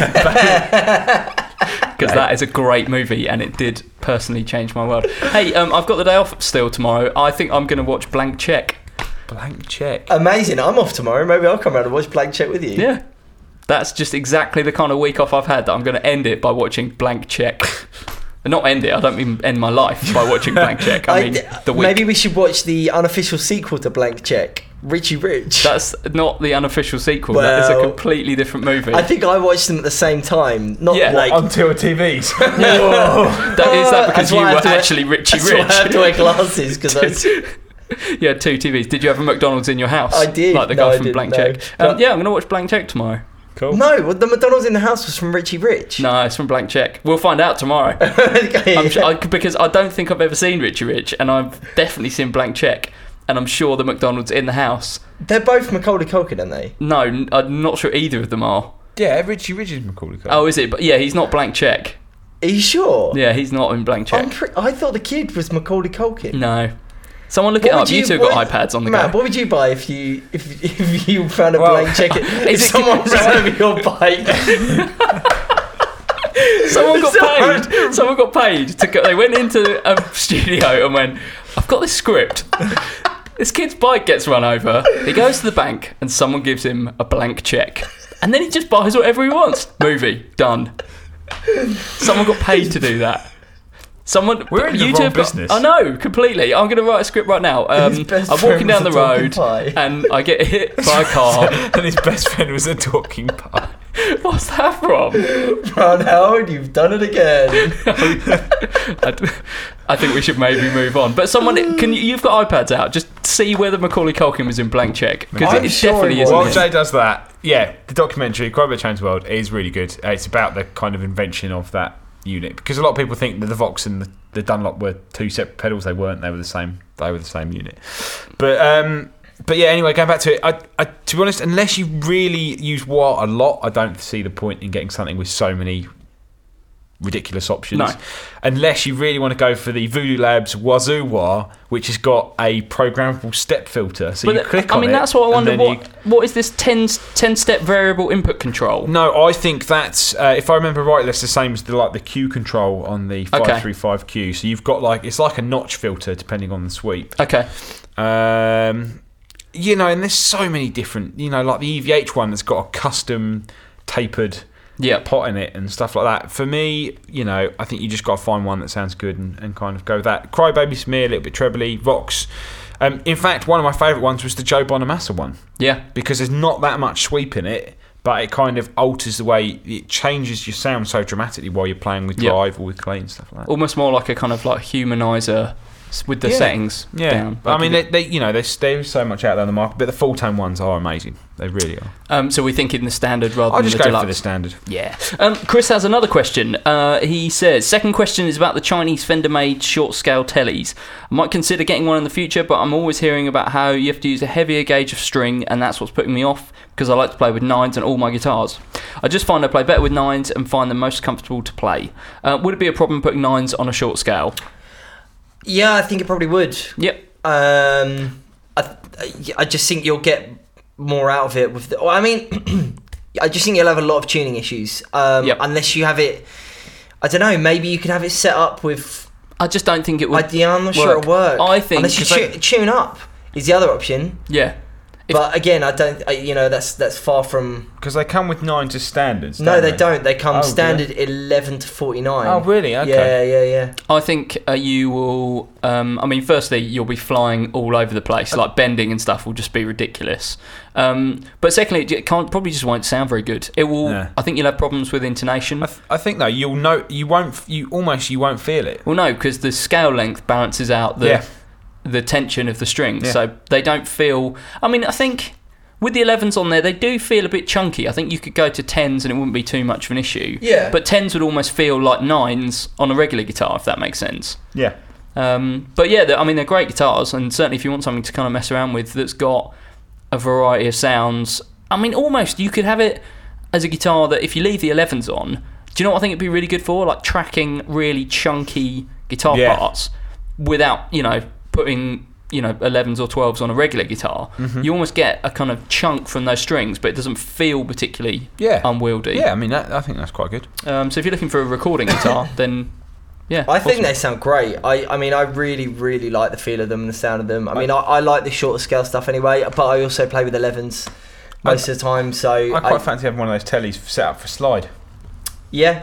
Because that is a great movie and it did personally change my world. Hey, I've got the day off still tomorrow. I think I'm going to watch Blank Check. Blank Check? Amazing. I'm off tomorrow. Maybe I'll come around and watch Blank Check with you. Yeah. That's just exactly the kind of week off I've had, that I'm going to end it by watching Blank Check. Not end it, I don't mean end my life by watching Blank Check. I mean the week. Maybe we should watch the unofficial sequel to Blank Check, Richie Rich. That's not the unofficial sequel. That is a completely different movie. I think I watched them at the same time. Not like on two TVs. Whoa. Is that because you were actually Richie Rich? I have to wear glasses because you had two TVs. Did you have a McDonald's in your house? I did. Like the guy from Blank Check. Yeah, I'm going to watch Blank Check tomorrow. Cool. No, the McDonald's in the house was from Richie Rich. No, it's from Blank Check. We'll find out tomorrow. Because I don't think I've ever seen Richie Rich, and I've definitely seen Blank Check, and I'm sure the McDonald's in the house. They're both Macaulay Culkin, aren't they? No, I'm not sure either of them are. Yeah, Richie Rich is Macaulay Culkin. Oh, is it? But yeah, he's not Blank Check. Are you sure? Yeah, he's not in Blank Check. I thought the kid was Macaulay Culkin. No. Someone look it up. You two got iPads on the Matt, go. what would you buy if you found a blank check? If someone ran over your bike. Someone got paid to go. They went into a studio and went, I've got this script. This kid's bike gets run over. He goes to the bank and someone gives him a blank check. And then he just buys whatever he wants. Movie, done. Someone got paid to do that. We're in the wrong business. I know, completely. I'm going to write a script right now. I'm walking down the road and I get hit by a car. And his best friend was a talking pie. What's that from? Ron Howard, you've done it again. I think we should maybe move on. But you've got iPads out. Just see whether Macaulay Culkin was in Blank Check, because it definitely isn't. While Jay does that, the documentary Crybaby Changed the World is really good. It's about the kind of invention of that unit, because a lot of people think that the Vox and the Dunlop were two separate pedals. They weren't. They were the same unit. But yeah, anyway, going back to it, I to be honest, unless you really use wah a lot, I don't see the point in getting something with so many ridiculous options. No. Unless you really want to go for the Voodoo Labs Wazoo Wah, which has got a programmable step filter. So you click on it. That's what I wonder. and then What is this 10-step variable input control? No, I think that's if I remember right, that's the same as the Q control on the 535Q. So you've got it's like a notch filter depending on the sweep. Okay. And there's so many different. Like the EVH one that's got a custom tapered pot in it and stuff like that. For me, I think you just got to find one that sounds good and kind of go with that. Crybaby Smear, a little bit trebly. Vox. In fact, one of my favourite ones was the Joe Bonamassa one. Yeah. Because there's not that much sweep in it, but it kind of alters the way it changes your sound so dramatically while you're playing with drive or with clean and stuff like that. Almost more like a kind of humanizer with the settings down. I mean, there's so much out there on the market, but the full tone ones are amazing. They really are. So we're thinking the standard rather I'll than just the go deluxe. for the standard. Yeah. Chris has another question. He says, second question is about the Chinese Fender-made short-scale tellies. I might consider getting one in the future, but I'm always hearing about how you have to use a heavier gauge of string, and that's what's putting me off, because I like to play with 9s on all my guitars. I just find I play better with 9s and find them most comfortable to play. Would it be a problem putting 9s on a short scale? Yeah, I think it probably would. Yep. I just think you'll get more out of it with I just think you'll have a lot of tuning issues. Unless you have it, I don't know, maybe you could have it set up with... I just don't think it would I'm not sure it'll work. I think... Unless you tune up is the other option. Yeah. But again, I don't. That's far from. Because they come with 9 as standards. No, they don't. They come standard 11 to 49. Oh, really? Okay. Yeah. I think you will. Firstly, you'll be flying all over the place. Like bending and stuff will just be ridiculous. But secondly, it probably just won't sound very good. It will. Yeah. I think you'll have problems with intonation. I think though you won't feel it. Well, no, because the scale length balances out the tension of the strings, so they don't feel... I think with the 11s on there, they do feel a bit chunky. I think you could go to 10s and it wouldn't be too much of an issue. Yeah. But 10s would almost feel like 9s on a regular guitar, if that makes sense. Yeah. But yeah, they're great guitars, and certainly if you want something to kind of mess around with that's got a variety of sounds, almost you could have it as a guitar that if you leave the 11s on, do you know what I think it'd be really good for? Like tracking really chunky guitar parts without, putting 11s or 12s on a regular guitar. You almost get a kind of chunk from those strings, but it doesn't feel particularly unwieldy. Yeah, I think that's quite good. So if you're looking for a recording guitar, then I think they sound great. I really, really like the feel of them and the sound of them. I like the shorter scale stuff anyway, but I also play with 11s most of the time. So I quite fancy having one of those tellies set up for slide. Yeah.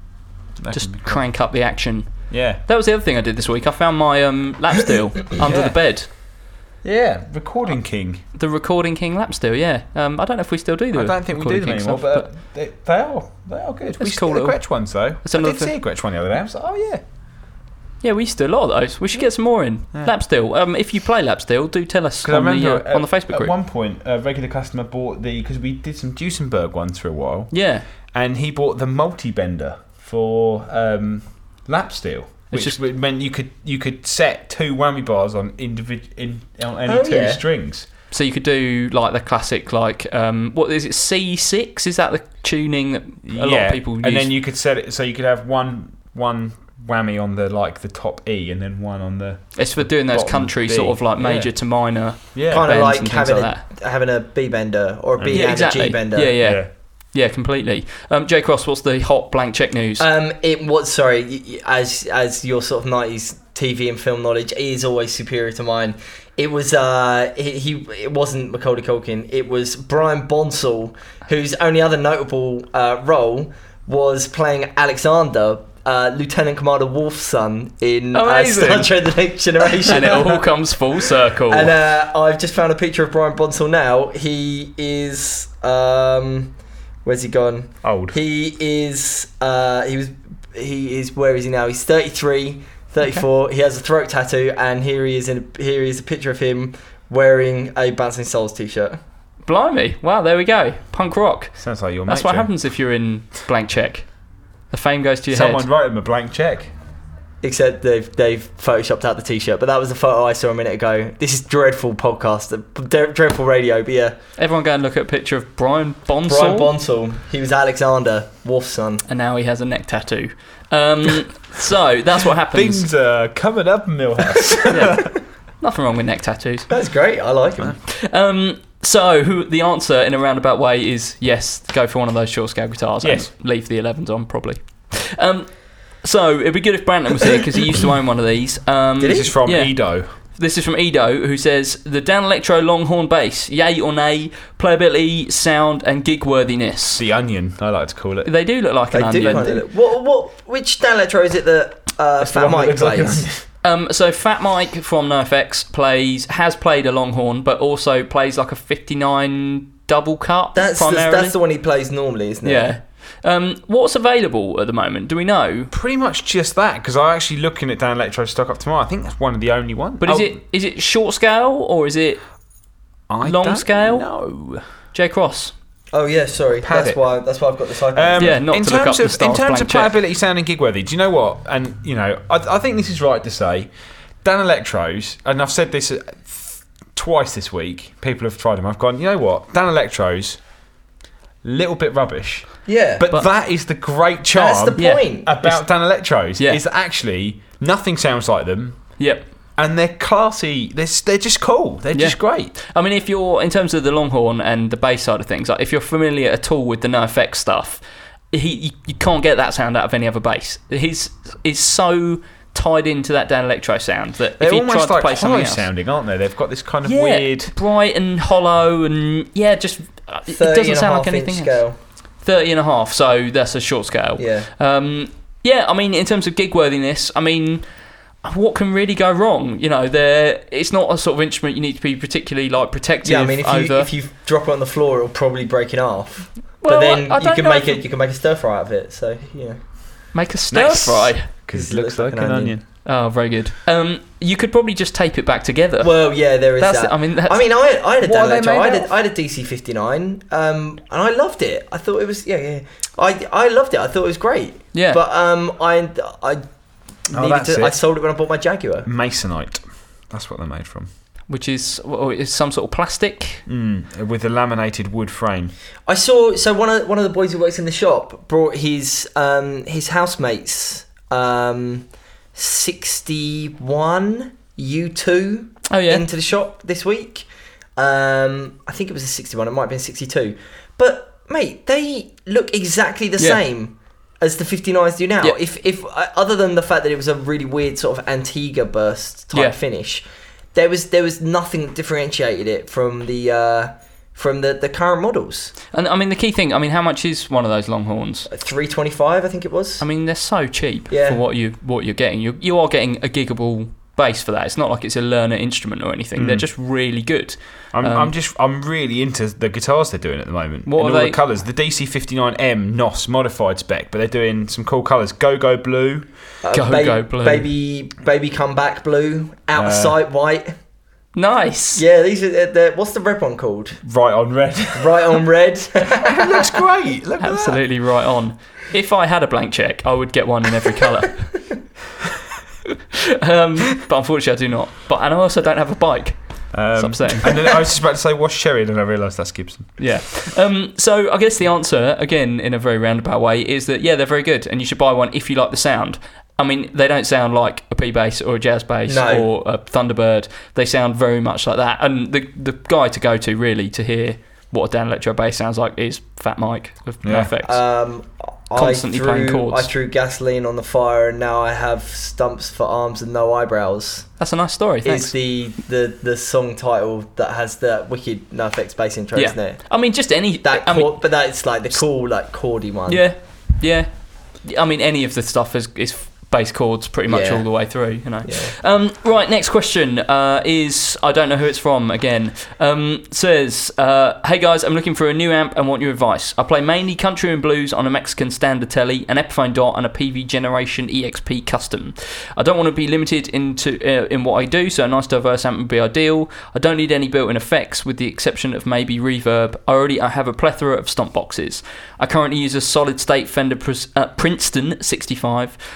Just crank up the action. Yeah. That was the other thing I did this week. I found my lap steel under the bed. Yeah, Recording King. The Recording King lap steel, yeah. I don't know if we still do them. I don't think we do them anymore, but they are good. We still get Gretsch ones though. I did see a Gretsch one the other day. I was like, oh yeah. Yeah, we used to do a lot of those. We should get some more in. Yeah. Lap steel. If you play lap steel, do tell us on the Facebook group. At one point, a regular customer bought because we did some Duesenberg ones for a while. Yeah. And he bought the multi-bender for lap steel. Which meant you could set 2 whammy bars on any 2 strings. So you could do like the classic, what is it, C6? Is that the tuning that a lot of people use? And then you could set it so you could have one whammy on the top E and then one on the... It's for doing those country B. sort of like major to minor kind of like having having a B bender or a B and a G bender. Yeah, completely. Jay Cross, what's the hot blank check news? As your sort of 90s TV and film knowledge is always superior to mine. It was it wasn't Macaulay Culkin. It was Brian Bonsall, whose only other notable role was playing Alexander, Lieutenant Commander Worf's son in Star Trek: The Next Generation. And it all comes full circle. And I've just found a picture of Brian Bonsall now. He is... where's he gone? Old. He is... He is... Where is he now? He's 33, 34. Okay. He has a throat tattoo, and here he is a picture of him wearing a Bouncing Souls t-shirt. Blimey. Wow, there we go. Punk rock. Sounds like your That's what happens if you're in blank check. The fame goes to your head. Someone head. wrote him a blank check. except they've photoshopped out the t-shirt. But that was the photo I saw a minute ago. This is dreadful podcast, dreadful radio. But yeah, Everyone go and look at a picture of Brian Bonsall. Brian Bonsall. He was Alexander Wolf's son. And now he has a neck tattoo. So that's what happens. Things are coming up, Millhouse. Yeah. Nothing wrong with neck tattoos. That's great. I like him. So the answer in a roundabout way is yes, go for one of those short scale guitars. Yes. And leave the 11s on, probably. So it'd be good if Branton was here because he used to own one of these. This is from Yeah. Edo. This is from Edo, who says, the Dan Electro Longhorn bass, yay or nay, playability, sound and gig worthiness. The Onion, I like to call it. They do look like an They do onion. kind of look. Which Dan Electro is it that That's the Fat one that Mike looks like an plays? So Fat Mike from NoFX has played a Longhorn, but also plays like a 59 double cut primarily. That's the one he plays normally, isn't it? Yeah. What's available at the moment? Do we know? Pretty much just that, because I'm actually looking at Dan Electro stock up tomorrow. I think that's one of the only ones. But is it short scale or is it long scale? No. J Cross. Oh yeah, sorry. Had That's it. why I've got this iPad. Yeah, not in to look terms up the of stars in terms blank of check. playability, sound, and gig worthy. Do you know what? And I think this is right to say, Dan Electros, and I've said this twice this week. People have tried them. I've gone, you know what? Dan Electros, little bit rubbish. Yeah, But that is the great charm that's the Yeah. point. about Dan Electros. Yeah. Is that actually nothing sounds like them, Yep. and they're classy. They're just cool. They're just great. I mean, if you're in terms of the Longhorn and the bass side of things, like if you're familiar at all with the NoFX stuff, you can't get that sound out of any other bass. His is so tied into that Dan Electro sound that They're if you almost tried to like play something hollow else, sounding, aren't they? They've got this kind of yeah, weird. bright and hollow, and yeah, just it 30 doesn't and a sound half like inch anything else. scale. 30 and a half, so that's a short scale. Yeah. Yeah, I mean, in terms of gig worthiness, I mean, what can really go wrong? You know, it's not a sort of instrument you need to be particularly like protective Yeah, I mean, over. if you drop it on the floor, it'll probably break in half. Well, but then I you don't can know make if- it. You can make a stir fry out of it. So Make a stir Nice. fry. Because it looks like an onion. Oh, very good. You could probably just tape it back together. Well, yeah, there is That's- that. I mean, that's- I had a What are Dan they Electro. made I of? had a DC59, and I loved it. I thought it was I loved it. I thought it was great. Yeah. But I needed that's to. I it. sold it when I bought my Jaguar. Masonite. That's what they're made from. Which is some sort of plastic. With a laminated wood frame. I saw. So one of the boys who works in the shop brought his housemate's 61 U2 Oh yeah. into the shop this week. I think it was a 61. It might have been 62. But mate, they look exactly the Yeah. same as the 59s do now. Yeah. If other than the fact that it was a really weird sort of Antigua burst type Yeah. finish, there was nothing that differentiated it from the current models. And I mean, the key thing. I mean, how much is one of those Longhorns? 325, I think it was. I mean, they're so cheap Yeah. for what you're getting. You are getting a giggable bass for that. It's not like it's a learner instrument or anything. They're just really good. I'm really into the guitars they're doing at the moment. What and are all they? the colours. The DC59M NOS modified spec, but they're doing some cool colours. Go blue. Go blue. Baby come back blue, out of sight white. Nice. Yeah, these are what's the red one called? Right on red. Right on red. It looks great. Look at that. Absolutely right on. If I had a blank check, I would get one in every colour. But unfortunately, I do not. And I also don't have a bike. It's upsetting. And then I was just about to say wash cherry, and then I realised that's Gibson. Yeah. So I guess the answer, again, in a very roundabout way, is that, yeah, they're very good, and you should buy one if you like the sound. I mean, they don't sound like a P bass or a jazz bass or a Thunderbird. They sound very much like that. And the guy to go to, really, to hear what a Dan Electro bass sounds like is Fat Mike of NoFX. Constantly playing chords. I threw gasoline on the fire, and now I have stumps for arms and no eyebrows. That's a nice story, thanks. It's the song title that has the wicked NoFX bass intro, isn't it? I mean, just any... But that's like the cool, like chordy one. Yeah. I mean, any of the stuff is bass chords pretty much all the way through, you know. Yeah. Right, next question is, I don't know who it's from again. Says, hey guys, I'm looking for a new amp and want your advice. I play mainly country and blues on a Mexican standard telly, an Epiphone Dot and a PV Generation EXP Custom. I don't want to be limited in what I do, so a nice diverse amp would be ideal. I don't need any built-in effects with the exception of maybe reverb. I have a plethora of stomp boxes. I currently use a solid state Fender Princeton 65.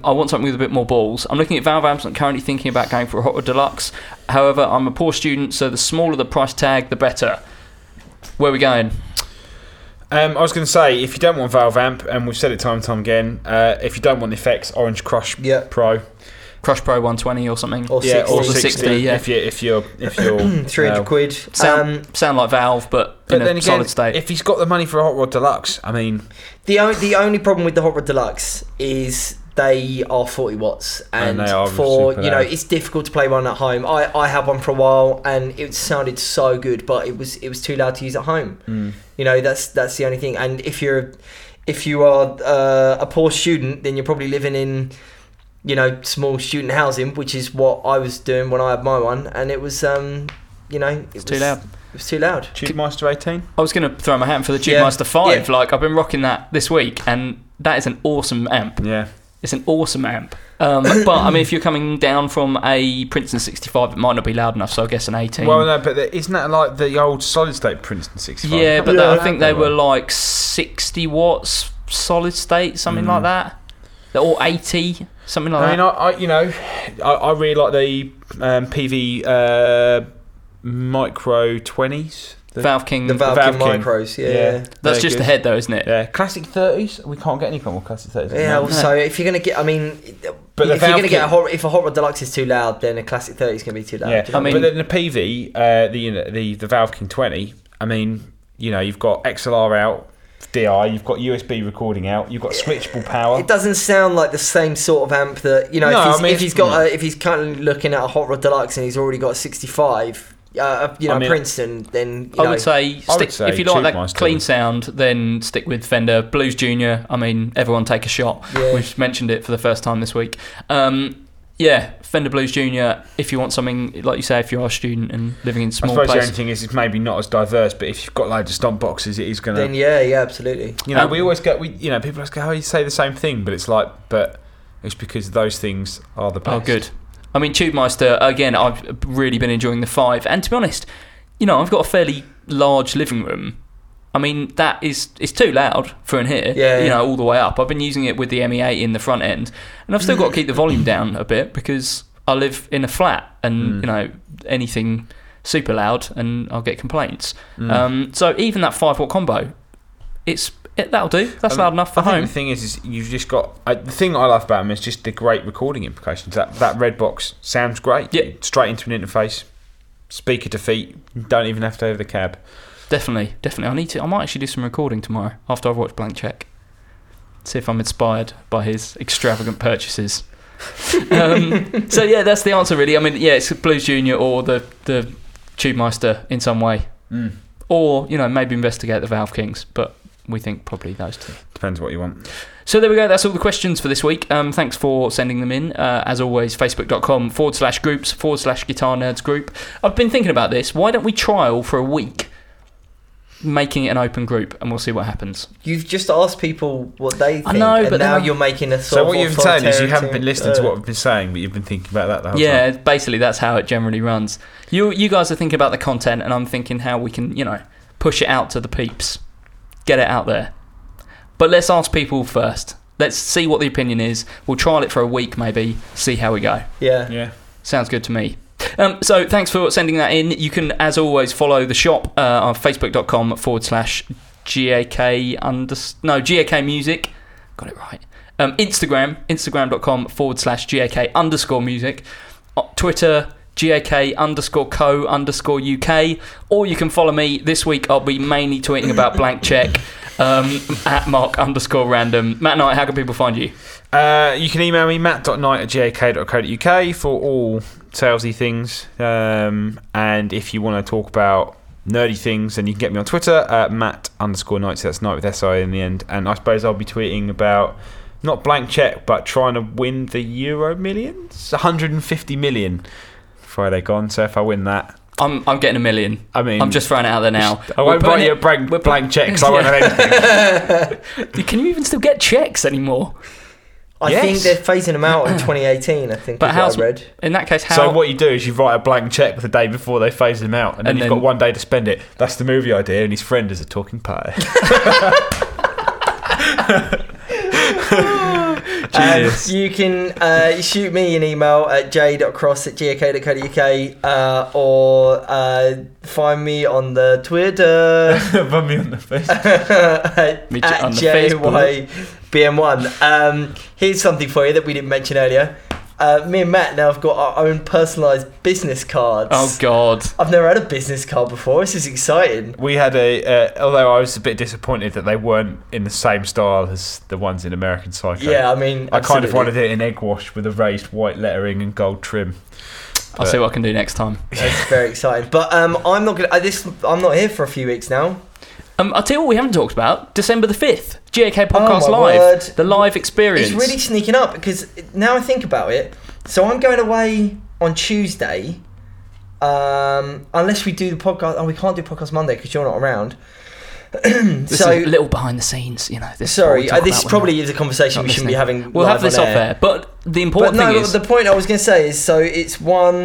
I want something with a bit more balls. I'm looking at Valve amps. I'm currently thinking about going for a Hot Rod Deluxe. However, I'm a poor student, so the smaller the price tag, the better. Where are we going? I was going to say, if you don't want Valve amp, and we've said it time and time again, if you don't want the effects, Orange Crush Pro. Crush Pro 120 or something. Or 60. Or 60, yeah. If you're 300 quid. Sound like Valve, but in then a again, solid state. if he's got the money for a Hot Rod Deluxe, I mean... The only problem with the Hot Rod Deluxe is they are 40 watts, and they are for super loud. it's difficult to play one at home. I had one for a while, and it sounded so good, but it was too loud to use at home. That's the only thing. And if you are a poor student, then you're probably living in small student housing, which is what I was doing when I had my one, and it was it's too loud. It was too loud. Tubemeister 18. I was going to throw my hat in for the Tubemeister 5. Like, I've been rocking that this week, and that is an awesome amp. Yeah. It's an awesome amp. But, I mean, if you're coming down from a Princeton 65, it might not be loud enough, so I guess an 18. Well, no, but isn't that like the old solid-state Princeton 65? Yeah, but I think they were like 60 watts solid state, something like that. Or 80, something like that. I really like the PV Micro 20s. Valve King Micros, yeah. That's just the head, though, isn't it? Yeah, classic 30s. We can't get any more classic 30s. Yeah. Also, if you're gonna get, but if you're gonna get if a Hot Rod Deluxe is too loud, then a classic 30 is gonna be too loud. Yeah, but then the PV, the Valve King 20. I mean, you've got XLR out, DI. You've got USB recording out. You've got switchable power. It doesn't sound like the same sort of amp that if he's currently looking at a Hot Rod Deluxe and he's already got a 65. Princeton, then I would say if you like that clean sound, then stick with Fender Blues Junior. I mean, everyone take a shot. Yeah. We've mentioned it for the first time this week. Fender Blues Junior. If you want something like you say, if you are a student and living in small places. I suppose the only thing is it's maybe not as diverse, but if you've got loads of stomp boxes, it is going to. Then yeah, absolutely. We always get people ask how you say the same thing, but it's like, but it's because those things are the best. Oh, good. I mean, Tubemeister, again, I've really been enjoying the 5. And to be honest, I've got a fairly large living room. I mean, it's too loud for in here, all the way up. I've been using it with the ME8 in the front end. And I've still got to keep the volume down a bit because I live in a flat and, anything super loud and I'll get complaints. So even that 5-watt combo, that'll do. That's loud enough for home. The thing is you've just got... the thing I love about them is just the great recording implications. That red box sounds great. Yeah. Straight into an interface. Speaker to feet. Don't even have to over the cab. Definitely. I might actually do some recording tomorrow after I've watched Blank Check. See if I'm inspired by his extravagant purchases. So yeah, that's the answer really. I mean, yeah, it's Blues Junior or the Tubemeister in some way. Or, maybe investigate the Valve Kings, but we think probably those two. Depends what you want. So there we go. That's all the questions for this week. Thanks for sending them in. As always, facebook.com/groups/Guitar Nerds group. I've been thinking about this. Why don't we trial for a week making it an open group and we'll see what happens? You've just asked people what they think. I know, but now you're making a sort So what you've been saying is you haven't been listening to what we've been saying, but you've been thinking about that the whole time. Yeah, basically that's how it generally runs. You guys are thinking about the content and I'm thinking how we can, push it out to the peeps. Get it out there. But let's ask people first. Let's see what the opinion is. We'll trial it for a week maybe, see how we go. Yeah. Sounds good to me. So thanks for sending that in. You can, as always, follow the shop on facebook.com/GAK Music. Got it right. Instagram.com/GAK_music. Twitter, GAK_co_UK. Or you can follow me. This week I'll be mainly tweeting about Blank Check at Mark_random. Matt Knight, how can people find you? You can email me, matt.knight@gak.co.uk for all salesy things. And if you want to talk about nerdy things, then you can get me on Twitter at Matt_Knight. So that's Knight with SI in the end. And I suppose I'll be tweeting about not Blank Check, but trying to win the Euro Millions. 150 million Friday gone. So if I win that, I'm getting $1 million. I mean, I'm just throwing it out there now. I won't buy you a blank check because I won't have anything. Can you even still get checks anymore? I think they're phasing them out in 2018, I think, but I read. In that case, how... So what you do is you write a blank check the day before they phase them out, and then you've got one day to spend it. That's the movie idea, and his friend is a talking pie. Genius. You can shoot me an email at j.cross@gak.co.uk or find me on the Twitter Find me on the Facebook. at on the Facebook. JYBM1. Here's something for you that we didn't mention earlier. Me and Matt now have got our own personalised business cards. Oh God. I've never had a business card before. This is exciting. We had although I was a bit disappointed that they weren't in the same style as the ones in American Psycho. Yeah, I mean, I kind of absolutely. wanted it in egg wash with a raised white lettering and gold trim. I'll see what I can do next time. That's very exciting. But I'm not gonna. I'm not here for a few weeks now. I'll tell you what we haven't talked about. December the 5th, GAK Podcast Oh, my Live. word. The live experience. It's really sneaking up because now I think about it. So I'm going away on Tuesday. Unless we do the podcast. Oh, we can't do podcast Monday because you're not around. This So is a little behind the scenes, you know. This sorry, is what we talk this about when probably we're is a conversation not we shouldn't be listening. having. We'll have live this on off air. But the But important no, thing is... the point I was going to say is, so it's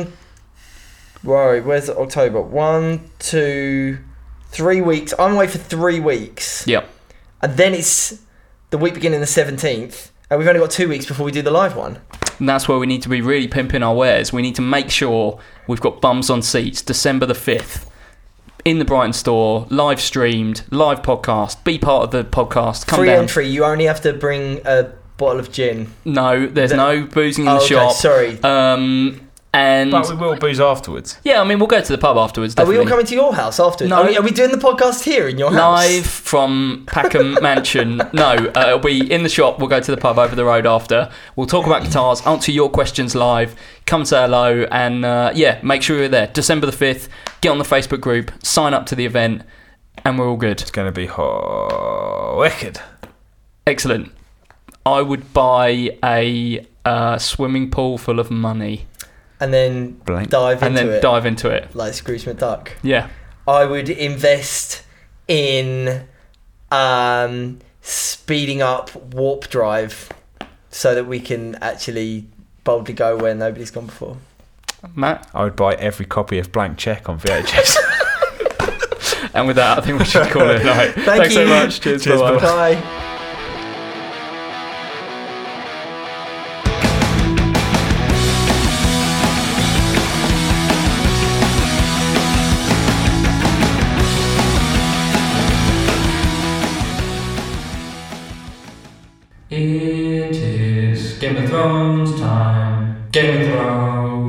where's October? 1, 2, 3 weeks. I'm away for 3 weeks. Yep. And then it's the week beginning the 17th. And we've only got 2 weeks before we do the live one. And that's where we need to be really pimping our wares. We need to make sure we've got bums on seats. December the 5th. In the Brighton store, live streamed, live podcast. Be part of the podcast. Come Free down. entry. You only have to bring a bottle of gin. No, there's no boozing in the okay, shop. sorry. And But we will booze afterwards. yeah, I mean, we'll go to the pub afterwards. Are we Definitely. all coming to your house afterwards? No. Are we doing the podcast here in your house? Live from Packham Mansion. No, it'll be in the shop. We'll go to the pub over the road after. We'll talk about guitars, answer your questions live, come say hello, and make sure you're there. December the 5th, get on the Facebook group, sign up to the event, and we're all good. It's going to be wicked. Excellent. I would buy a swimming pool full of money And then Blank. dive and into then it dive into it. like Scrooge McDuck. Yeah. I would invest in speeding up warp drive so that we can actually boldly go where nobody's gone before. Matt? I would buy every copy of Blank Check on VHS. And with that, I think we should call it a night. Thanks so you. much. Cheers. Cheers, Bye-bye. Bye. It is Game of Thrones time. Game of Thrones.